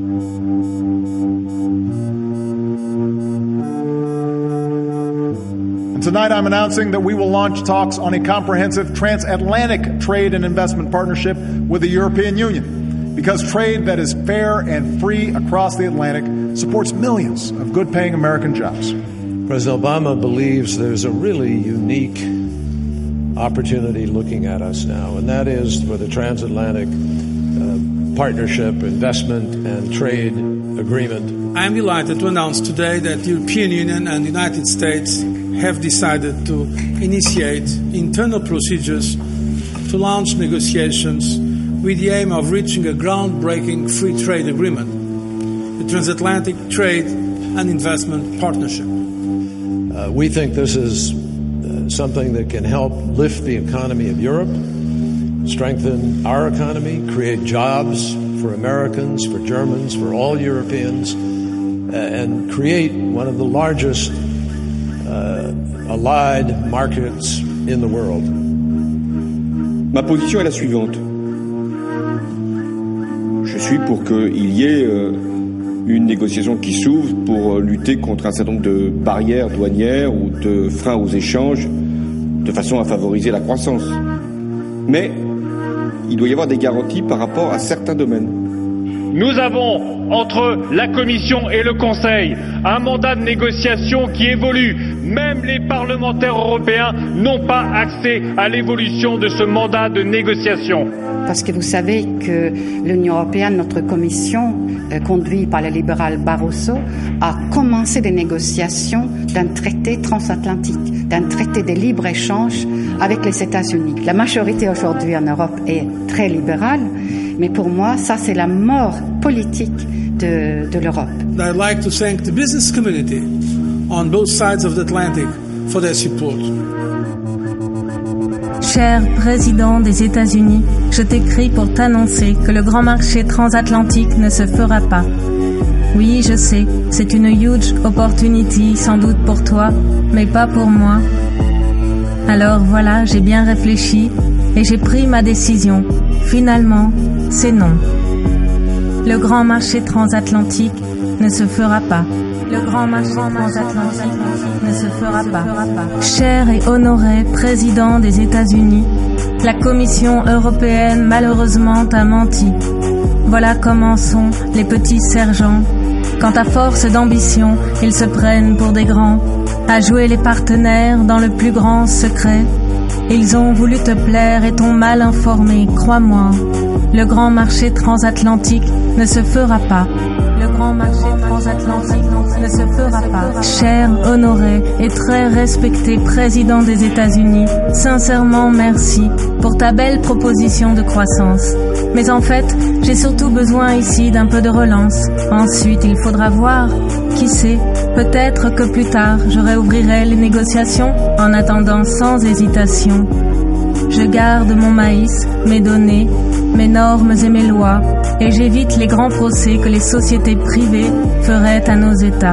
Tonight I'm announcing that we will launch talks on a comprehensive transatlantic trade and investment partnership with the European Union. Because trade that is fair and free across the Atlantic supports millions of good-paying American jobs. President Obama believes there's a really unique opportunity looking at us now, and that is for the transatlantic partnership, investment, and trade agreement. I am delighted to announce today that the European Union and the United States have decided to initiate internal procedures to launch negotiations with the aim of reaching a groundbreaking free trade agreement, the Transatlantic Trade and Investment Partnership. We think this is something that can help lift the economy of Europe, strengthen our economy, create jobs for Americans, for Germans, for all Europeans, and create one of the largest allied markets in the world. Ma position est la suivante. Je suis pour qu'il y ait une négociation qui s'ouvre pour lutter contre un certain nombre de barrières douanières ou de freins aux échanges de façon à favoriser la croissance. Mais il doit y avoir des garanties par rapport à certains domaines. Nous avons, entre la Commission et le Conseil, un mandat de négociation qui évolue. Même les parlementaires européens n'ont pas accès à l'évolution de ce mandat de négociation. Parce que vous savez que l'Union européenne, notre Commission, conduite par le libéral Barroso, a commencé des négociations d'un traité transatlantique, d'un traité de libre-échange avec les États-Unis. La majorité aujourd'hui en Europe est très libérale, mais pour moi, ça c'est la mort politique de l'Europe. I'd like to thank the business community on both sides of the Atlantic for their support. Cher président des États-Unis, je t'écris pour t'annoncer que le grand marché transatlantique ne se fera pas. Oui, je sais, c'est une huge opportunity sans doute pour toi, mais pas pour moi. Alors voilà, j'ai bien réfléchi et j'ai pris ma décision. Finalement, c'est non. Le grand marché transatlantique ne se fera pas. Le grand marché transatlantique ne se fera pas. Cher et honoré président des États-Unis, la Commission européenne malheureusement t'a menti. Voilà comment sont les petits sergents. Quand à force d'ambition, ils se prennent pour des grands, à jouer les partenaires dans le plus grand secret. Ils ont voulu te plaire et t'ont mal informé, crois-moi. Le grand marché transatlantique ne se fera pas. Le grand marché transatlantique ne se fera pas. Cher, honoré et très respecté président des États-Unis, sincèrement merci pour ta belle proposition de croissance. Mais en fait, j'ai surtout besoin ici d'un peu de relance. Ensuite, il faudra voir. Qui sait, peut-être que plus tard, je réouvrirai les négociations. En attendant, sans hésitation, je garde mon maïs, mes données, mes normes et mes lois, et j'évite les grands procès que les sociétés privées feraient à nos États.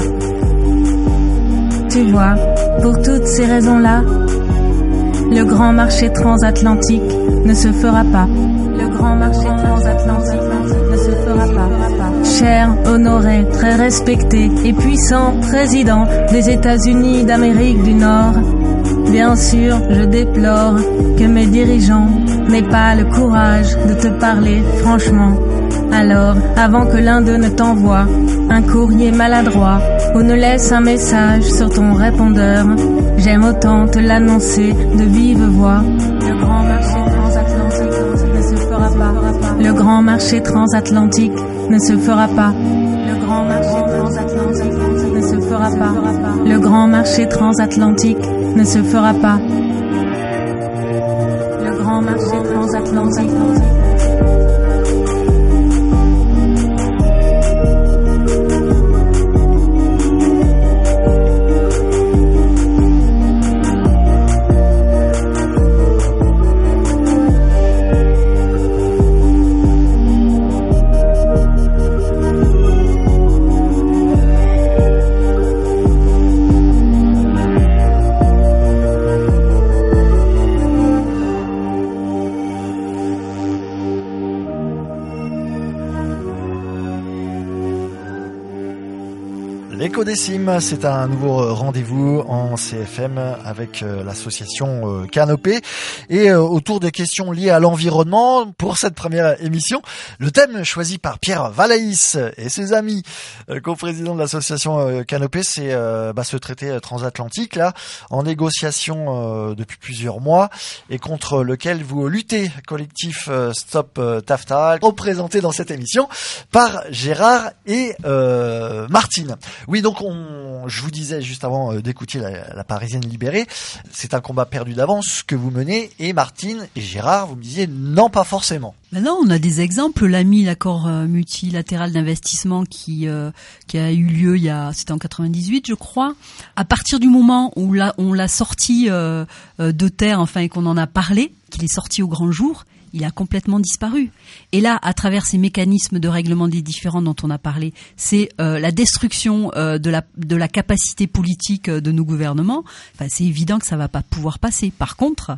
Tu vois, pour toutes ces raisons-là, le grand marché transatlantique ne se fera pas. Le grand marché transatlantique ne se fera pas. Cher, honoré, très respecté et puissant président des États-Unis d'Amérique du Nord, bien sûr, je déplore que mes dirigeants n'aient pas le courage de te parler franchement. Alors, avant que l'un d'eux ne t'envoie un courrier maladroit ou ne laisse un message sur ton répondeur, j'aime autant te l'annoncer de vive voix. Le grand marché transatlantique ne se fera pas. Le grand marché transatlantique ne se fera pas. Le grand marché transatlantique ne se fera pas. Le grand marché transatlantique ne se fera pas. Le grand marché transatlantique. L'éco-décime, c'est un nouveau rendez-vous en CFM avec l'association Canopée et autour des questions liées à l'environnement pour cette première émission. Le thème choisi par Pierre Valaïs et ses amis, co-président de l'association Canopée, c'est ce traité transatlantique là en négociation depuis plusieurs mois et contre lequel vous luttez, collectif Stop TAFTA, représenté dans cette émission par Gérard et Martine. Oui, donc je vous disais juste avant d'écouter la Parisienne libérée, c'est un combat perdu d'avance que vous menez, et Martine et Gérard, vous me disiez non, pas forcément. Maintenant, on a des exemples. L'AMI, l'accord multilatéral d'investissement qui a eu lieu c'était en 98, je crois. À partir du moment où on l'a sorti de terre, enfin, et qu'on en a parlé, qu'il est sorti au grand jour, il a complètement disparu. Et là, à travers ces mécanismes de règlement des différends dont on a parlé, c'est la destruction de la capacité politique de nos gouvernements. Enfin, c'est évident que ça va pas pouvoir passer. Par contre,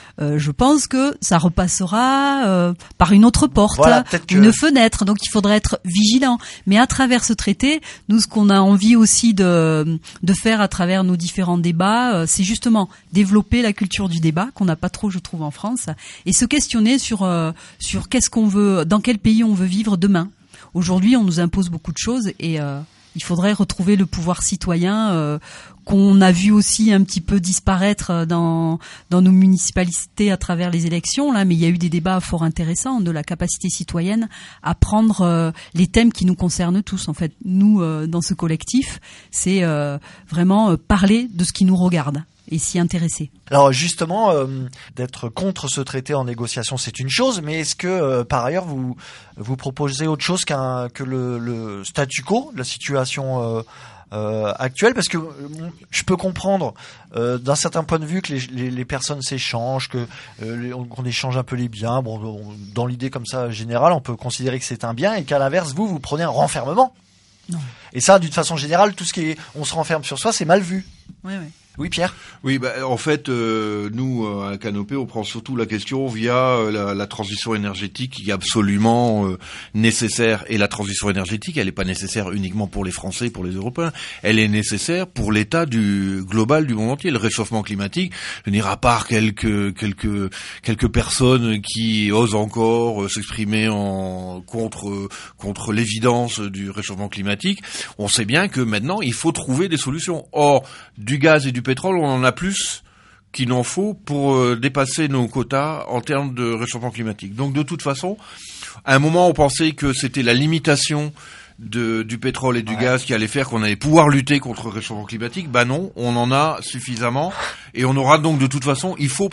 je pense que ça repassera par une autre porte, voilà, une fenêtre. Donc il faudrait être vigilant. Mais à travers ce traité, nous, ce qu'on a envie aussi de faire à travers nos différents débats, c'est justement développer la culture du débat qu'on n'a pas trop, je trouve, en France, et se questionner sur qu'est-ce qu'on veut, dans quel pays on veut vivre demain. Aujourd'hui, on nous impose beaucoup de choses et il faudrait retrouver le pouvoir citoyen qu'on a vu aussi un petit peu disparaître dans nos municipalités à travers les élections là, mais il y a eu des débats fort intéressants de la capacité citoyenne à prendre les thèmes qui nous concernent tous. En fait, nous dans ce collectif, c'est vraiment parler de ce qui nous regarde. et s'y intéresser. Alors justement, d'être contre ce traité en négociation, c'est une chose, mais est-ce que par ailleurs vous proposez autre chose que le statu quo, la situation actuelle, parce que je peux comprendre d'un certain point de vue que les personnes s'échangent, que qu'on échange un peu les biens. Bon, dans l'idée comme ça générale, on peut considérer que c'est un bien, et qu'à l'inverse, vous prenez un renfermement. Non. Et ça, d'une façon générale, tout ce qui est on se renferme sur soi, c'est mal vu. Oui. Oui, Pierre. Oui, en fait, nous, à Canopée, on prend surtout la question via la transition énergétique qui est absolument nécessaire. Et la transition énergétique, elle n'est pas nécessaire uniquement pour les Français, pour les Européens. Elle est nécessaire pour l'état global du monde entier. Le réchauffement climatique, je veux dire, à part quelques personnes qui osent encore s'exprimer contre l'évidence du réchauffement climatique, on sait bien que maintenant, il faut trouver des solutions. Or, du gaz et du pétrole, on en a plus qu'il n'en faut pour dépasser nos quotas en termes de réchauffement climatique. Donc de toute façon, à un moment on pensait que c'était la limitation du pétrole et du gaz qui allait faire qu'on allait pouvoir lutter contre le réchauffement climatique. Ben non, on en a suffisamment, et on aura donc de toute façon, il faut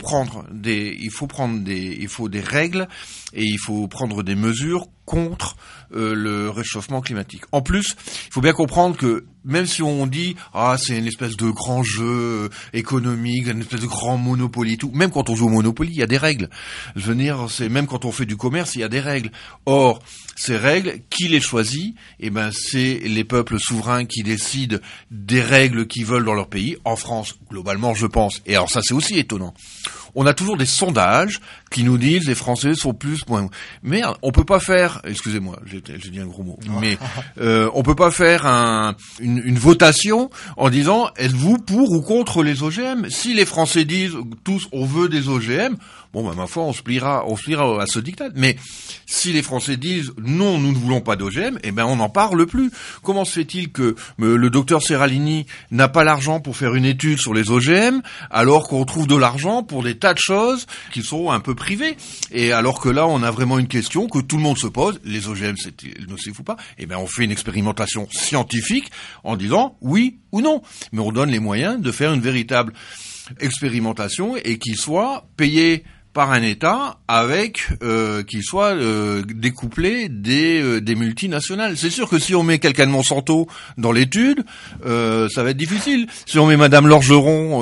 des règles, et il faut prendre des mesures contre le réchauffement climatique. En plus, il faut bien comprendre que même si on dit c'est une espèce de grand jeu économique, une espèce de grand Monopoly, tout, même quand on joue au Monopoly, il y a des règles. Je veux dire, c'est même quand on fait du commerce, il y a des règles. Or, ces règles, qui les choisit? C'est les peuples souverains qui décident des règles qu'ils veulent dans leur pays. En France, globalement, je pense. Et alors ça, c'est aussi étonnant. On a toujours des sondages qui nous disent les Français sont moins. Merde, on peut pas faire. Excusez-moi, j'ai dit un gros mot. Mais on peut pas faire une votation en disant êtes-vous pour ou contre les OGM? Si les Français disent tous on veut des OGM, ma foi, on se pliera à ce diktat. Mais si les Français disent non, nous ne voulons pas d'OGM, on n'en parle plus. Comment se fait-il que le docteur Serralini n'a pas l'argent pour faire une étude sur les OGM, alors qu'on trouve de l'argent pour des tas de choses qui sont un peu privées? Et alors que là, on a vraiment une question que tout le monde se pose, les OGM, c'est nocif ou pas? On fait une expérimentation scientifique en disant oui ou non. Mais on donne les moyens de faire une véritable expérimentation et qui soit payée par un État avec qui soit découplé des multinationales. C'est sûr que si on met quelqu'un de Monsanto dans l'étude, ça va être difficile. Si on met Madame Lorgeron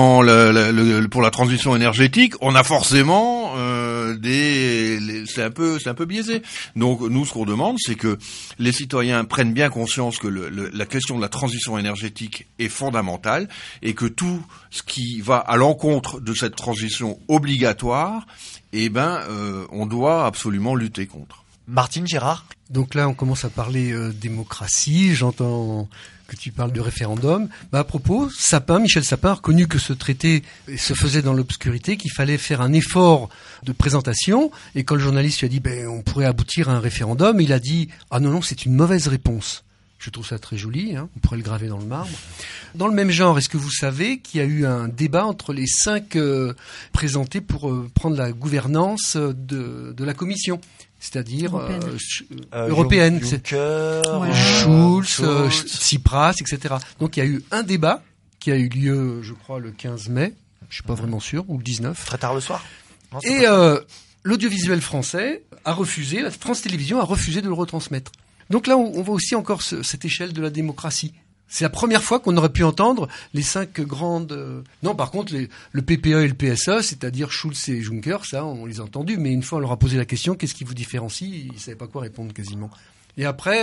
pour la transition énergétique, on a forcément c'est un peu biaisé. Donc nous, ce qu'on demande, c'est que les citoyens prennent bien conscience que la question de la transition énergétique est fondamentale, et que tout ce qui va à l'encontre de cette transition obligatoire, on doit absolument lutter contre. Martine, Gérard. Donc là, on commence à parler démocratie. J'entends que tu parles de référendum. À propos, Michel Sapin a reconnu que ce traité se faisait dans l'obscurité, qu'il fallait faire un effort de présentation. Et quand le journaliste lui a dit on pourrait aboutir à un référendum, il a dit non, c'est une mauvaise réponse. Je trouve ça très joli, on pourrait le graver dans le marbre. Dans le même genre, est-ce que vous savez qu'il y a eu un débat entre les 5 présentés pour prendre la gouvernance de la Commission, c'est-à-dire européenne, Schulz, Tsipras, etc. Donc il y a eu un débat qui a eu lieu, je crois, le 15 mai, je suis pas vraiment sûr, ou le 19. Très tard le soir. Non, et l'audiovisuel français a refusé, la France Télévisions a refusé de le retransmettre. Donc là, on voit aussi encore cette échelle de la démocratie. C'est la première fois qu'on aurait pu entendre les 5 grandes... Non, par contre, le PPE et le PSE, c'est-à-dire Schulz et Juncker, ça, on les a entendus. Mais une fois, on leur a posé la question, qu'est-ce qui vous différencie? Ils ne savaient pas quoi répondre quasiment. Et après...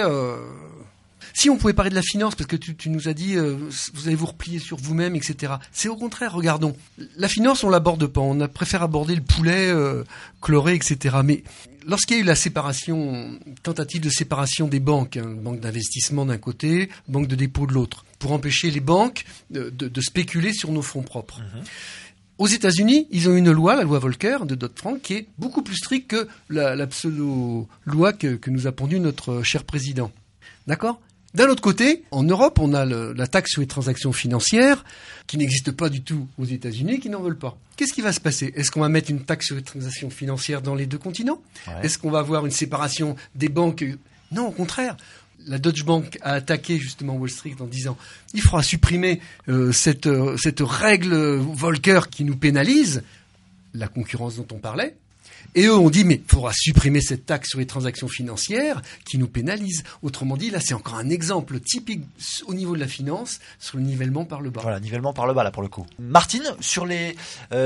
Si on pouvait parler de la finance, parce que tu nous as dit, vous allez vous replier sur vous-même, etc. C'est au contraire, regardons. La finance, on l'aborde pas. On préfère aborder le poulet chloré, etc. Mais lorsqu'il y a eu la tentative de séparation des banques, banque d'investissement d'un côté, banque de dépôt de l'autre, pour empêcher les banques de spéculer sur nos fonds propres. Aux États-Unis, ils ont une loi, la loi Volcker de Dodd-Frank, qui est beaucoup plus stricte que la pseudo-loi que nous a pondue notre cher président. D'accord ? D'un autre côté, en Europe, on a la taxe sur les transactions financières, qui n'existe pas du tout aux États-Unis, qui n'en veulent pas. Qu'est-ce qui va se passer? Est-ce qu'on va mettre une taxe sur les transactions financières dans les 2 continents? Est-ce qu'on va avoir une séparation des banques? Non, au contraire. La Deutsche Bank a attaqué justement Wall Street en disant il faudra supprimer cette règle Volcker qui nous pénalise, la concurrence dont on parlait. Et eux ont dit mais il faudra supprimer cette taxe sur les transactions financières qui nous pénalise. Autrement dit, là c'est encore un exemple typique au niveau de la finance sur le nivellement par le bas. Voilà, nivellement par le bas là pour le coup. Martine, sur les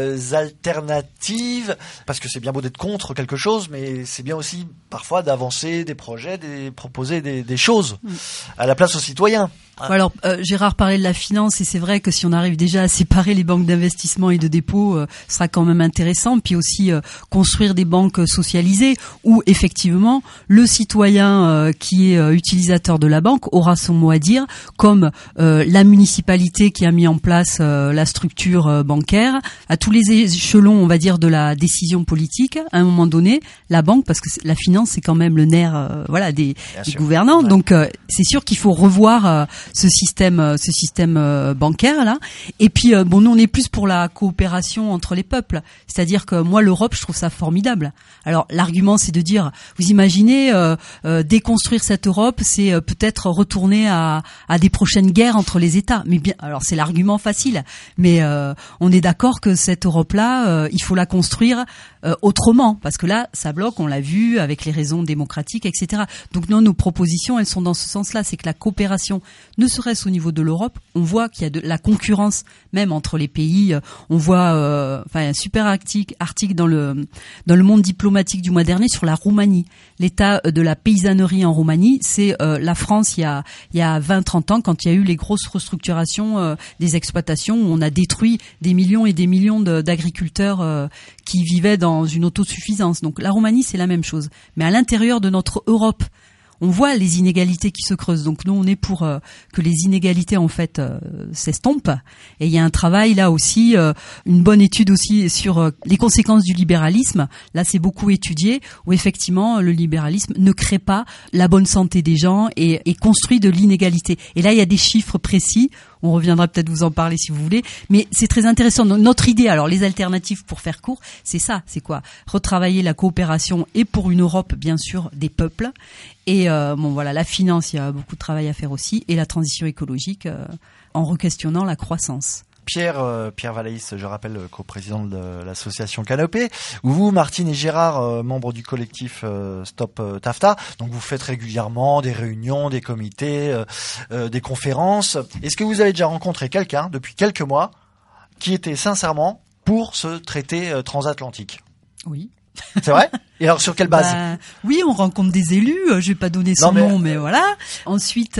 alternatives, parce que c'est bien beau d'être contre quelque chose, mais c'est bien aussi parfois d'avancer des projets, proposer des choses à la place aux citoyens. Alors Gérard parlait de la finance et c'est vrai que si on arrive déjà à séparer les banques d'investissement et de dépôt, ce sera quand même intéressant. Puis aussi construire des banques socialisées où effectivement le citoyen qui est utilisateur de la banque aura son mot à dire, comme la municipalité qui a mis en place la structure bancaire à tous les échelons, on va dire, de la décision politique. À un moment donné, la banque, parce que la finance c'est quand même le nerf, des gouvernants. Ouais. Donc c'est sûr qu'il faut revoir ce système bancaire là. Et puis nous on est plus pour la coopération entre les peuples. C'est-à-dire que moi l'Europe, je trouve ça formidable. Alors l'argument c'est de dire, vous imaginez déconstruire cette Europe, c'est peut-être retourner à des prochaines guerres entre les États. Mais bien, alors c'est l'argument facile. Mais on est d'accord que cette Europe là, il faut la construire autrement, parce que là ça bloque, on l'a vu avec les raisons démocratiques, etc. Donc nos propositions elles sont dans ce sens-là, c'est que la coopération, ne serait-ce au niveau de l'Europe, on voit qu'il y a de la concurrence même entre les pays. On voit un super article dans le Monde diplomatique du mois dernier sur la Roumanie. L'état de la paysannerie en Roumanie, c'est la France il y a 20-30 ans, quand il y a eu les grosses restructurations des exploitations, où on a détruit des millions et des millions d'agriculteurs qui vivaient dans une autosuffisance. Donc la Roumanie, c'est la même chose. Mais à l'intérieur de notre Europe, on voit les inégalités qui se creusent. Donc nous, on est pour que les inégalités en fait s'estompent. Et il y a un travail là aussi, une bonne étude aussi sur les conséquences du libéralisme. Là, c'est beaucoup étudié, où effectivement le libéralisme ne crée pas la bonne santé des gens et construit de l'inégalité. Et là, il y a des chiffres précis. On reviendra peut-être vous en parler si vous voulez, mais c'est très intéressant. Notre idée, alors les alternatives pour faire court, c'est ça, c'est quoi ? Retravailler la coopération et pour une Europe bien sûr des peuples. Et la finance, il y a beaucoup de travail à faire aussi, et la transition écologique en re-questionnant la croissance. Pierre Valaïs, je rappelle, coprésident de l'association Canopée, où vous, Martine et Gérard, membres du collectif Stop TAFTA, donc vous faites régulièrement des réunions, des comités, des conférences. Est-ce que vous avez déjà rencontré quelqu'un, depuis quelques mois, qui était sincèrement pour ce traité transatlantique ? Oui. C'est vrai ? Et alors sur quelle base ? Oui, on rencontre des élus, je vais pas donner son nom, mais voilà. Ensuite,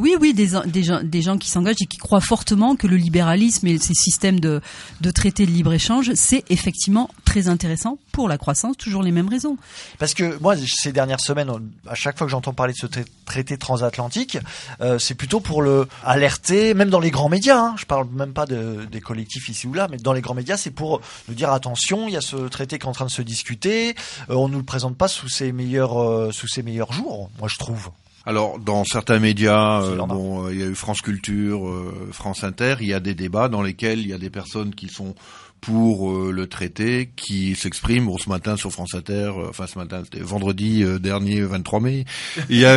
des gens qui s'engagent et qui croient fortement que le libéralisme et ces systèmes de traités de libre-échange, c'est effectivement très intéressant pour la croissance, toujours les mêmes raisons. Parce que moi, ces dernières semaines, à chaque fois que j'entends parler de ce traité transatlantique, c'est plutôt pour le alerter, même dans les grands médias, hein, je parle même pas des collectifs ici ou là, mais dans les grands médias, c'est pour nous dire attention, il y a ce traité qui est en train de se discuter, on nous le présente pas sous ses meilleurs jours, moi je trouve. Alors, dans certains médias, il y a eu France Culture, France Inter, il y a des débats dans lesquels il y a des personnes qui sont pour le traité, qui s'expriment. Ce matin sur France Inter, ce matin, c'était vendredi dernier, 23 mai, il y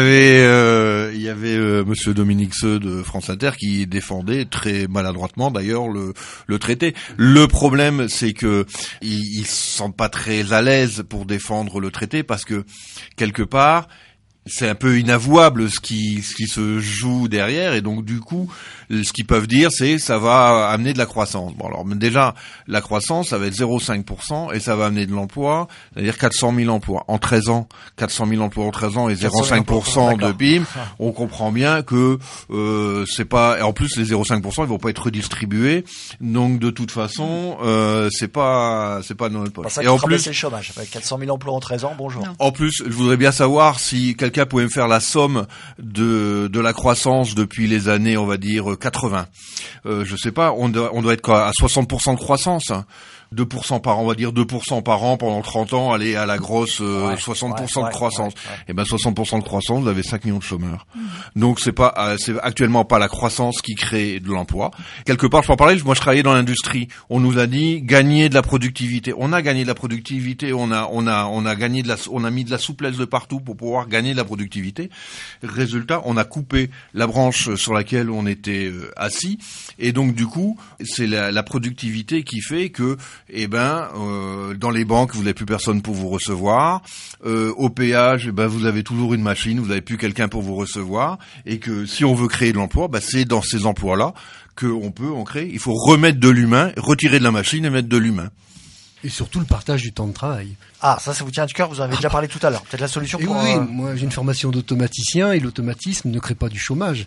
avait Monsieur Dominique Seux de France Inter qui défendait très maladroitement d'ailleurs le traité. Le problème, c'est que ils se sentent pas très à l'aise pour défendre le traité parce que quelque part, c'est un peu inavouable ce qui se joue derrière, et donc du coup ce qu'ils peuvent dire c'est ça va amener de la croissance. Bon alors déjà la croissance ça va être 0,5% et ça va amener de l'emploi, c'est-à-dire 400 000 emplois en 13 ans, 400 000 emplois en 13 ans et 0,5% de PIB. On comprend bien que c'est pas, et en plus les 0,5% ils vont pas être redistribués, donc de toute façon c'est pas dans notre poche. Et en plus c'est le chômage, 400 000 emplois en 13 ans, bonjour. Non. En plus je voudrais bien savoir si quelqu'un pouvait me faire la somme de la croissance depuis les années, on va dire 80. Je sais pas, on doit être quoi, à 60% de croissance. 2% par an, on va dire 2% par an pendant 30 ans, aller à la grosse 60% de croissance. Et ben 60% de croissance, vous avez 5 millions de chômeurs. Donc c'est actuellement pas la croissance qui crée de l'emploi. Quelque part, je peux en parler, moi je travaillais dans l'industrie. On nous a dit gagner de la productivité. On a gagné de la productivité, on a mis de la souplesse de partout pour pouvoir gagner de la productivité. Résultat, on a coupé la branche sur laquelle on était assis, et donc du coup, c'est la productivité qui fait que dans les banques, vous n'avez plus personne pour vous recevoir. Au péage, vous avez toujours une machine, vous n'avez plus quelqu'un pour vous recevoir. Et que si on veut créer de l'emploi, c'est dans ces emplois-là qu'on peut en créer. Il faut remettre de l'humain, retirer de la machine et mettre de l'humain. Et surtout le partage du temps de travail. Ah, ça vous tient à cœur, vous en avez déjà parlé tout à l'heure. Peut-être la solution pour... Oui, moi j'ai une formation d'automaticien et l'automatisme ne crée pas du chômage.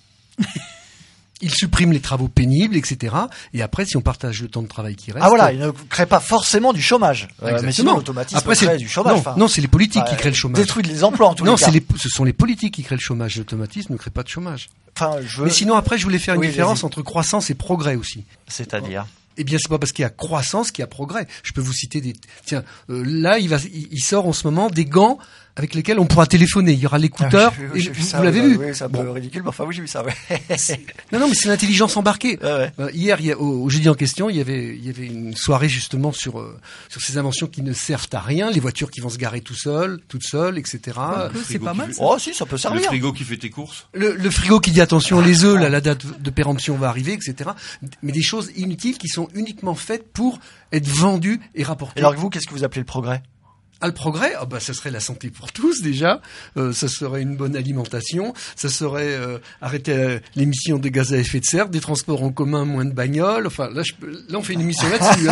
Il supprime les travaux pénibles, etc. Et après, si on partage le temps de travail qui reste... Ah voilà, il ne crée pas forcément du chômage. Mais sinon, l'automatisme crée du chômage. Non, c'est les politiques qui créent le chômage. Détruit les emplois en tous les cas. Non, ce sont les politiques qui créent le chômage. L'automatisme ne crée pas de chômage. Mais sinon, après, je voulais faire une différence entre croissance et progrès aussi. C'est-à-dire ? Eh bien, c'est pas parce qu'il y a croissance qu'il y a progrès. Je peux vous citer des... Tiens, là, il sort en ce moment des gants avec lesquels on pourra téléphoner. Il y aura l'écouteur. Vous l'avez vu? Oui, c'est un peu ridicule, mais enfin oui, j'ai vu ça. Ouais. Non, mais c'est l'intelligence embarquée. Hier, au jeudi en question, il y avait une soirée justement sur ces inventions qui ne servent à rien, les voitures qui vont se garer toutes seules, etc. C'est pas mal. Oh, si, ça peut servir. Le frigo qui fait tes courses. Le frigo qui dit attention, les œufs, la date de péremption va arriver, etc. Mais des choses inutiles qui sont uniquement faites pour être vendues et rapportées. Et alors vous, qu'est-ce que vous appelez le progrès? Le progrès, ça serait la santé pour tous déjà, ça serait une bonne alimentation, ça serait arrêter l'émission de gaz à effet de serre, des transports en commun, moins de bagnoles. Enfin là, on fait une émission là-dessus.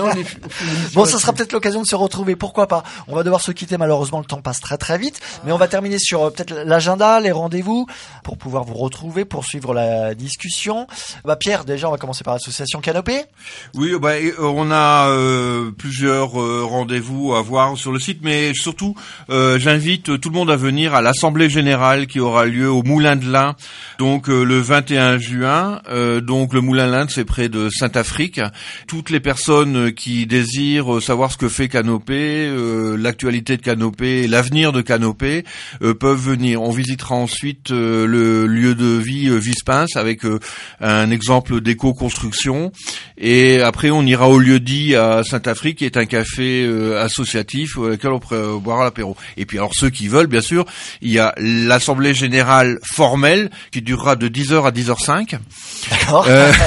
Bon, ça sera peut-être l'occasion de se retrouver. Pourquoi pas? On va devoir se quitter malheureusement, le temps passe très très vite. Mais on va terminer sur peut-être l'agenda, les rendez-vous pour pouvoir vous retrouver, poursuivre la discussion. Pierre, déjà, on va commencer par l'association Canopée. Oui, on a plusieurs rendez-vous à voir sur le site, mais surtout j'invite tout le monde à venir à l'assemblée générale qui aura lieu au Moulin de l'Ain, donc le 21 juin. Donc le Moulin de l'Ain, c'est près de Saint-Afrique. Toutes les personnes qui désirent savoir ce que fait Canopée, l'actualité de Canopée, l'avenir de Canopée, peuvent venir. On visitera ensuite le lieu de vie Vispins avec un exemple d'éco-construction, et après on ira au lieu-dit à Saint-Afrique, qui est un café associatif auquel on pourrait boire l'apéro. Et puis alors ceux qui veulent, bien sûr, il y a l'assemblée générale formelle qui durera de 10h à 10h05. D'accord.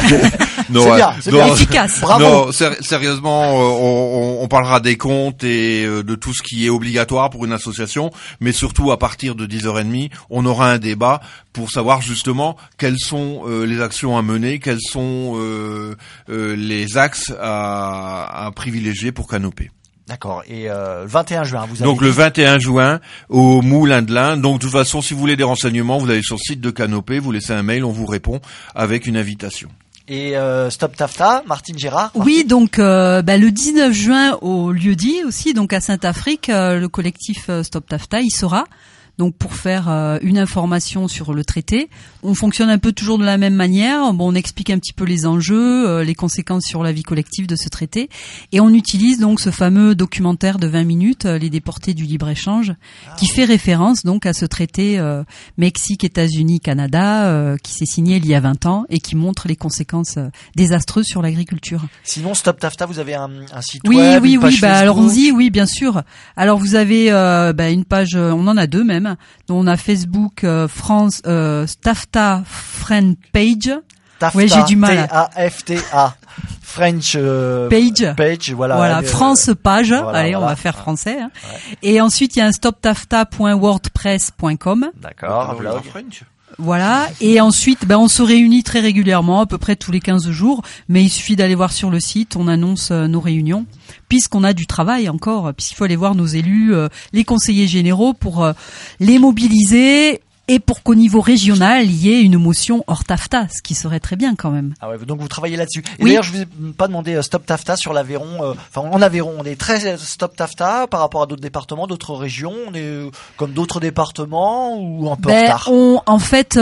C'est bien, efficace. Bravo. Non, sérieusement, on parlera des comptes et de tout ce qui est obligatoire pour une association, mais surtout à partir de 10h30, on aura un débat pour savoir justement quelles sont les actions à mener, quels sont les axes à privilégier pour Canopée. D'accord. Et 21 juin, vous avez... Donc le 21 juin au Moulin de l'Ain. Donc de toute façon, si vous voulez des renseignements, vous allez sur le site de Canopée, vous laissez un mail, on vous répond avec une invitation. Et Stop Tafta, Martine Gérard. Oui, donc le 19 juin au lieu-dit aussi, donc à Saint-Afrique, le collectif Stop Tafta, il sera. Donc pour faire une information sur le traité, on fonctionne un peu toujours de la même manière. Bon, on explique un petit peu les enjeux, les conséquences sur la vie collective de ce traité, et on utilise donc ce fameux documentaire de 20 minutes, Les déportés du libre-échange, qui fait référence donc à ce traité Mexique, États-Unis, Canada, qui s'est signé il y a 20 ans et qui montre les conséquences désastreuses sur l'agriculture. Sinon, Stop Tafta, vous avez un site web, une page Facebook. Allons-y, oui, bien sûr. Alors vous avez une page, on en a deux même. Donc on a Facebook France Tafta Friend Page. Tafta, ouais, j'ai du mal. T-A-F-T-A. French page, voilà. France page. Voilà, allez, on va faire français. Hein. Ouais. Et ensuite il y a un stoptafta.wordpress.com. D'accord. Voilà. Et ensuite, on se réunit très régulièrement, à peu près tous les 15 jours. Mais il suffit d'aller voir sur le site, on annonce nos réunions. Puisqu'on a du travail encore, puisqu'il faut aller voir nos élus, les conseillers généraux pour les mobiliser et pour qu'au niveau régional, il y ait une motion hors TAFTA, ce qui serait très bien quand même. Ah ouais, donc vous travaillez là-dessus. Et oui. D'ailleurs, je vous ai pas demandé Stop TAFTA sur l'Aveyron. En Aveyron, on est très Stop TAFTA par rapport à d'autres départements, d'autres régions. On est comme d'autres départements ou un peu en retard. On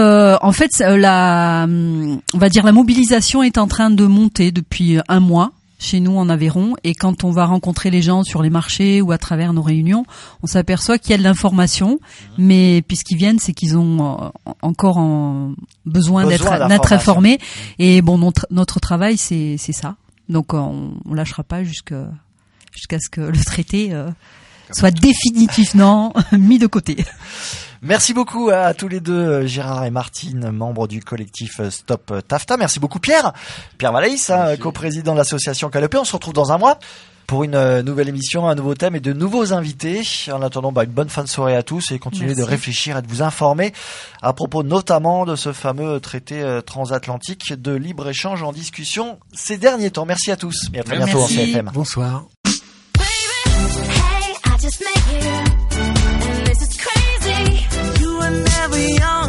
va dire la mobilisation est en train de monter depuis un mois. chez nous en Aveyron, et quand on va rencontrer les gens sur les marchés ou à travers nos réunions, on s'aperçoit qu'il y a de l'information, mais puisqu'ils viennent, c'est qu'ils ont encore besoin d'être informés. Et bon, notre travail, c'est ça. Donc on lâchera pas jusqu'à ce que le traité soit définitivement mis de côté. Merci beaucoup à tous les deux, Gérard et Martine, membres du collectif Stop TAFTA. Merci beaucoup Pierre Valaïs, coprésident de l'association Canopée. On se retrouve dans un mois pour une nouvelle émission, un nouveau thème et de nouveaux invités. En attendant, une bonne fin de soirée à tous et continuez de réfléchir et de vous informer à propos notamment de ce fameux traité transatlantique de libre-échange en discussion ces derniers temps. Merci à tous et à très bientôt en CFM. Bonsoir. Never young.